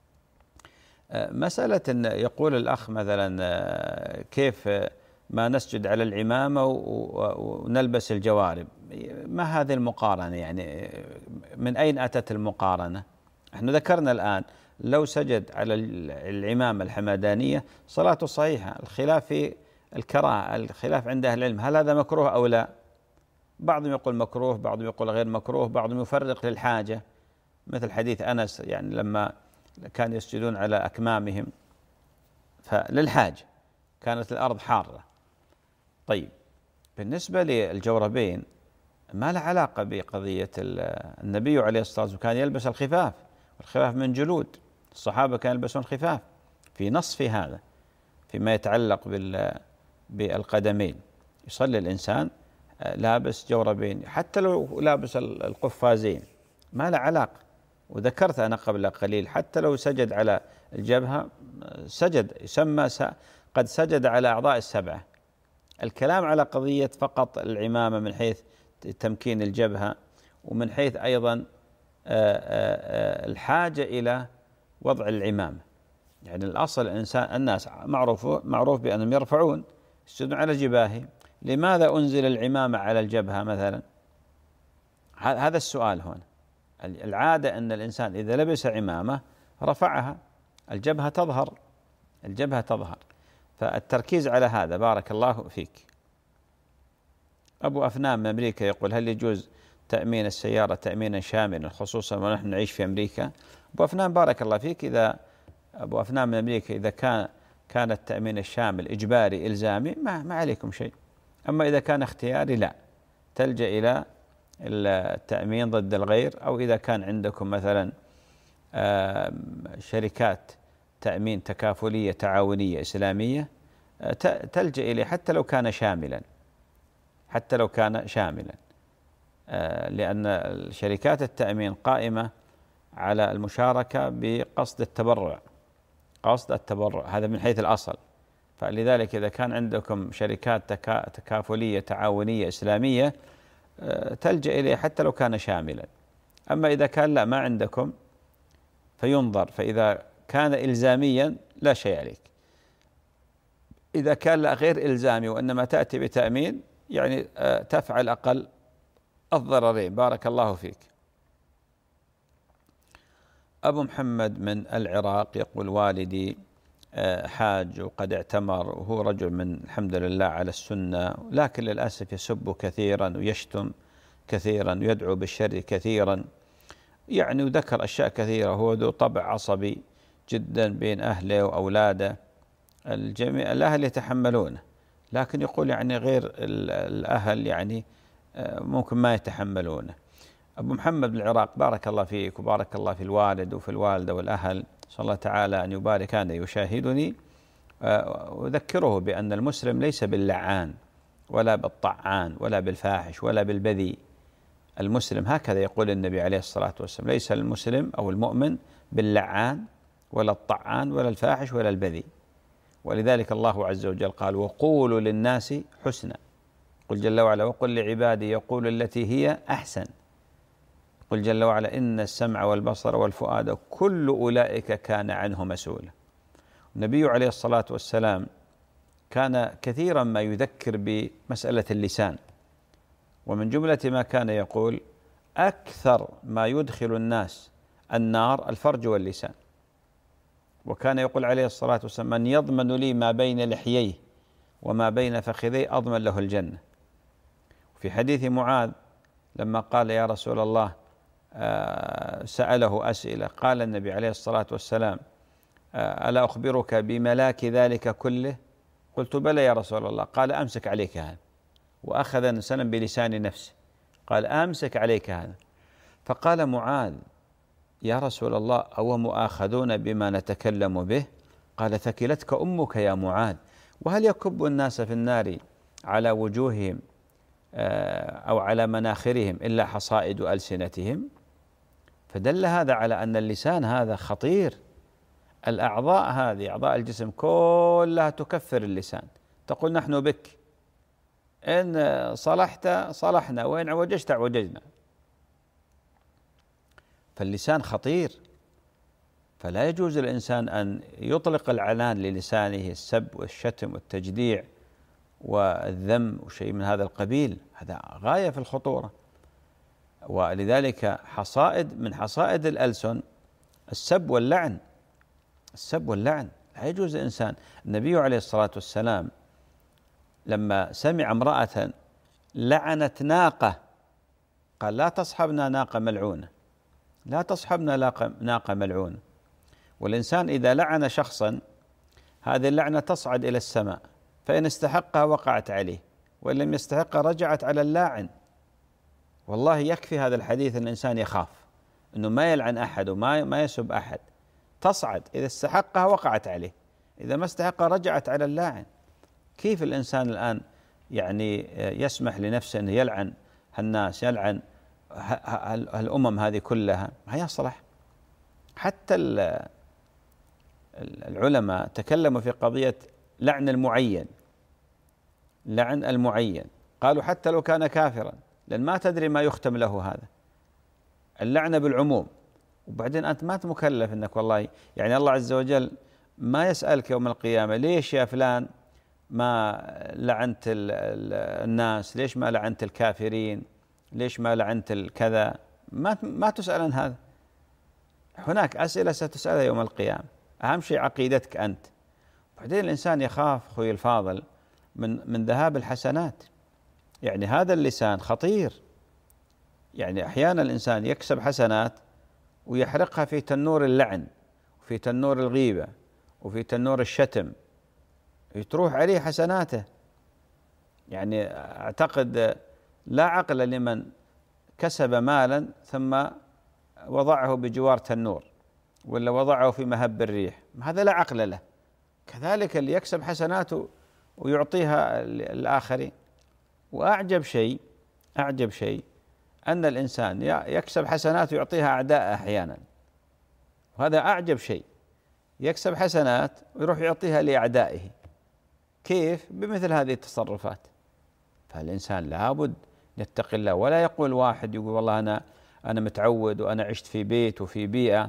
مسألة إن يقول الأخ مثلا كيف ما نسجد على العمامة ونلبس الجوارب، ما هذه المقارنة؟ يعني من أين أتت المقارنة؟ احنا ذكرنا الآن لو سجد على العمامة الحمدانية صلاته صحيحة، الخلاف في الكراهة، الخلاف عند أهل العلم، هل هذا مكروه أو لا؟ بعضهم يقول مكروه، بعضهم يقول غير مكروه، بعضهم يفرق للحاجة، مثل حديث أنس يعني لما كانوا يسجدون على أكمامهم فللحاجة، كانت الأرض حارة. طيب بالنسبة للجوربين ما له علاقة بقضية النبي عليه الصلاة والسلام كان يلبس الخفاف، والخفاف من جلود، الصحابة كانوا يلبسون خفاف، في نص في هذا فيما يتعلق بالقدمين، يصلي الإنسان لابس جوربين حتى لو لابس القفازين، ما له علاقة. وذكرت أنا قبل قليل حتى لو سجد على الجبهة سجد، يسمى قد سجد على أعضاء ال7. الكلام على قضية فقط العمامة من حيث تمكين الجبهة، ومن حيث أيضا الحاجة إلى وضع العمامة، يعني الأصل الناس معروف بأنهم يرفعون يسجدون على جباههم، لماذا أنزل العمامة على الجبهة مثلا؟ هذا السؤال هنا. العادة أن الإنسان إذا لبس عمامة رفعها، الجبهة تظهر، فالتركيز على هذا. بارك الله فيك. أبو أفنان من أمريكا يقول: هل يجوز تأمين السيارة تأمينا شاملا خصوصا ونحن نعيش في أمريكا؟ أبو أفنان بارك الله فيك، أبو أفنان من أمريكا إذا كان التأمين الشامل إجباري إلزامي ما عليكم شيء، أما إذا كان اختياري لا، تلجأ إلى التأمين ضد الغير، أو إذا كان عندكم مثلا شركات تأمين تكافلية تعاونية إسلامية تلجأ إليه حتى لو كان شاملا، لأن شركات التأمين قائمة على المشاركة بقصد التبرع، هذا من حيث الأصل. فلذلك إذا كان عندكم شركات تكافلية تعاونية إسلامية تلجأ إليه حتى لو كان شاملا. أما إذا كان لا، ما عندكم، فينظر، فإذا كان إلزاميا لا شيء عليك، إذا كان لا غير إلزامي وإنما تأتي بتأمين يعني تفعل أقل الضررين. بارك الله فيك. أبو محمد من العراق يقول: والدي حاج وقد اعتمر، وهو رجل من الحمد لله على السنة، لكن للأسف يسب كثيرا ويشتم كثيرا ويدعو بالشر كثيرا، يعني وذكر أشياء كثيرة. هو ذو طبع عصبي جدا بين أهله وأولاده، الأهل يتحملونه، لكن يقول يعني غير الأهل يعني ممكن ما يتحملونه. أبو محمد بالعراق، بارك الله فيك وبارك الله في الوالد وفي الوالدة والأهل، صلى الله تعالى أن يبارك. كان يشاهدني، أذكره بأن المسلم ليس باللعان ولا بالطعان ولا بالفاحش ولا بالبذي. المسلم هكذا يقول النبي عليه الصلاة والسلام: ليس المسلم أو المؤمن باللعان ولا الطعان ولا الفاحش ولا البذي. ولذلك الله عز وجل قال: وقولوا للناس حسنا. قل جل وعلا: وقل لعبادي يقول التي هي أحسن. قل جل وعلا: إن السمع والبصر والفؤاد كل أولئك كان عنه مسؤولا. النبي عليه الصلاة والسلام كان كثيرا ما يذكر بمسألة اللسان، ومن جملة ما كان يقول: أكثر ما يدخل الناس النار الفرج واللسان. وكان يقول عليه الصلاة والسلام: من يضمن لي ما بين لحييه وما بين فخذيه أضمن له الجنة. في حديث معاذ لما قال: يا رسول الله، سأله أسئلة، قال النبي عليه الصلاة والسلام: ألا أخبرك بملاك ذلك كله؟ قلت: بلى يا رسول الله. قال: أمسك عليك هذا. وأخذ إنسانا بلسان نفسه، قال: أمسك عليك هذا. فقال معاذ: يا رسول الله، أو مؤاخذون بما نتكلم به؟ قال: ثكلتك أمك يا معاذ. وهل يكب الناس في النار على وجوههم أو على مناخرهم إلا حصائد ألسنتهم؟ فدل هذا على أن اللسان هذا خطير. الأعضاء هذه، أعضاء الجسم كلها تكفر اللسان، تقول: نحن بك، إن صلحت صلحنا وإن عوججت عوججنا. فاللسان خطير، فلا يجوز للإنسان أن يطلق العنان للسانه، السب والشتم والتجديع والذم وشيء من هذا القبيل، هذا غاية في الخطورة. ولذلك من حصائد الألسن السب واللعن. السب واللعن لا يجوز للإنسان. النبي عليه الصلاة والسلام لما سمع امرأة لعنت ناقة قال: لا تصحبنا ناقة ملعونة، لا تصحبنا ناقة ملعونة. والإنسان إذا لعن شخصا هذه اللعنة تصعد إلى السماء، فإن استحقها وقعت عليه، وإن لم يستحقها رجعت على اللاعن. والله يكفي هذا الحديث أن الإنسان يخاف أنه ما يلعن أحد وما يسب أحد. تصعد، إذا استحقها وقعت عليه، إذا ما استحقها رجعت على اللاعن. كيف الإنسان الآن يعني يسمح لنفسه أن يلعن الناس، يلعن الأمم هذه كلها؟ ما يصلح. حتى العلماء تكلموا في قضية لعن المعين. لعن المعين قالوا حتى لو كان كافرا، لأن ما تدري ما يختم له هذا. اللعنة بالعموم. وبعدين أنت ما مكلف أنك، والله يعني الله عز وجل ما يسألك يوم القيامة: ليش يا فلان ما لعنت الناس؟ ليش ما لعنت الكافرين؟ ليش ما لعنت الكذا؟ ما تسأل عن هذا. هناك أسئلة ستسألها يوم القيامة، أهم شيء عقيدتك أنت. بعدين الإنسان يخاف أخوي الفاضل من ذهاب الحسنات. يعني هذا اللسان خطير. يعني أحيانا الإنسان يكسب حسنات ويحرقها في تنور اللعن وفي تنور الغيبة وفي تنور الشتم، تروح عليه حسناته. يعني أعتقد لا عقل لمن كسب مالا ثم وضعه بجوار تنور ولا وضعه في مهب الريح، هذا لا عقل له. كذلك اللي يكسب حسناته ويعطيها الآخرين. وأعجب شيء أن الإنسان يكسب حسنات ويعطيها أعداء أحيانا، وهذا أعجب شيء. يكسب حسنات ويروح يعطيها لأعدائه. كيف؟ بمثل هذه التصرفات. فالإنسان لابد يتقي الله، ولا يقول واحد يقول: والله أنا متعود وأنا عشت في بيت وفي بيئة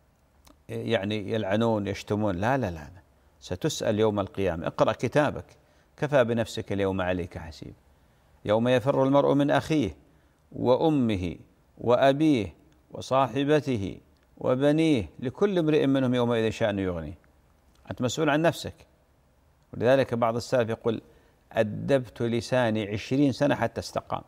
يعني يلعنون يشتمون. لا لا لا، ستسأل يوم القيامة. اقرأ كتابك، كفى بنفسك اليوم عليك حسيب. يوم يفر المرء من أخيه وأمه وأبيه وصاحبته وبنيه لكل امرئ منهم يومئذ شأن يغنيه. أنت مسؤول عن نفسك. ولذلك بعض السلف يقول: أدبت لساني 20 سنة حتى استقام.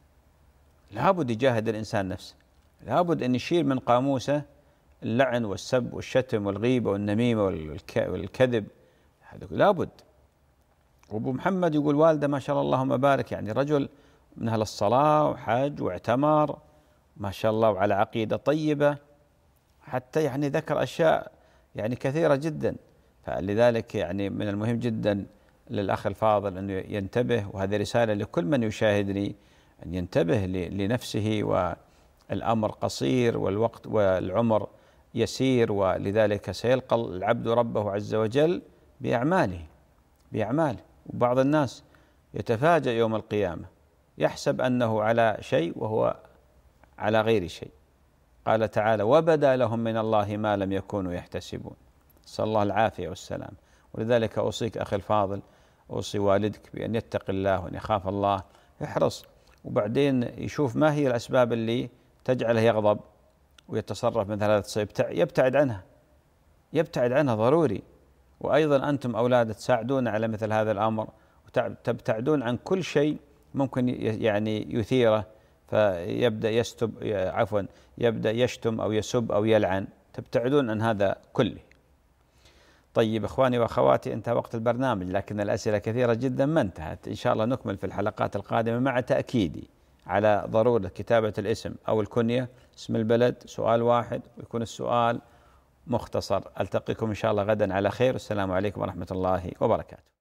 لابد يجاهد الإنسان نفسه، لابد أن يشيل من قاموسه اللعن والسب والشتم والغيبة والنميمة والكذب، هذا لابد. وابو محمد يقول: والده ما شاء الله اللهم بارك، يعني رجل من أهل الصلاة وحج واعتمر ما شاء الله وعلى عقيدة طيبة، حتى يعني ذكر أشياء يعني كثيرة جدا. فلذلك يعني من المهم جدا للأخ الفاضل أن ينتبه، وهذه رسالة لكل من يشاهدني أن ينتبه لنفسه، والأمر قصير والوقت والعمر يسير، ولذلك سيلقى العبد ربه عز وجل بأعماله. وبعض الناس يتفاجأ يوم القيامة يحسب أنه على شيء وهو على غير شيء. قال تعالى: وبدا لهم من الله ما لم يكونوا يحتسبون. نسأل الله العافية والسلام. ولذلك أوصيك أخي الفاضل، أوصي والدك بأن يتقي الله وأن يخاف الله، يحرص، وبعدين يشوف ما هي الأسباب اللي تجعله يغضب ويتصرف مثل هذا التصرف، يبتعد عنها ضروري. وأيضا أنتم أولاد تساعدون على مثل هذا الأمر، وتبتعدون عن كل شيء ممكن يعني يثيره، فيبدأ يبدأ يشتم أو يسب أو يلعن، تبتعدون عن هذا كله. طيب إخواني وأخواتي، انتهى وقت البرنامج، لكن الأسئلة كثيرة جدا ما انتهت. إن شاء الله نكمل في الحلقات القادمة، مع تأكيدي على ضرورة كتابة الاسم أو الكنية، اسم البلد، سؤال واحد، ويكون السؤال مختصر. ألتقيكم إن شاء الله غدا على خير، والسلام عليكم ورحمة الله وبركاته.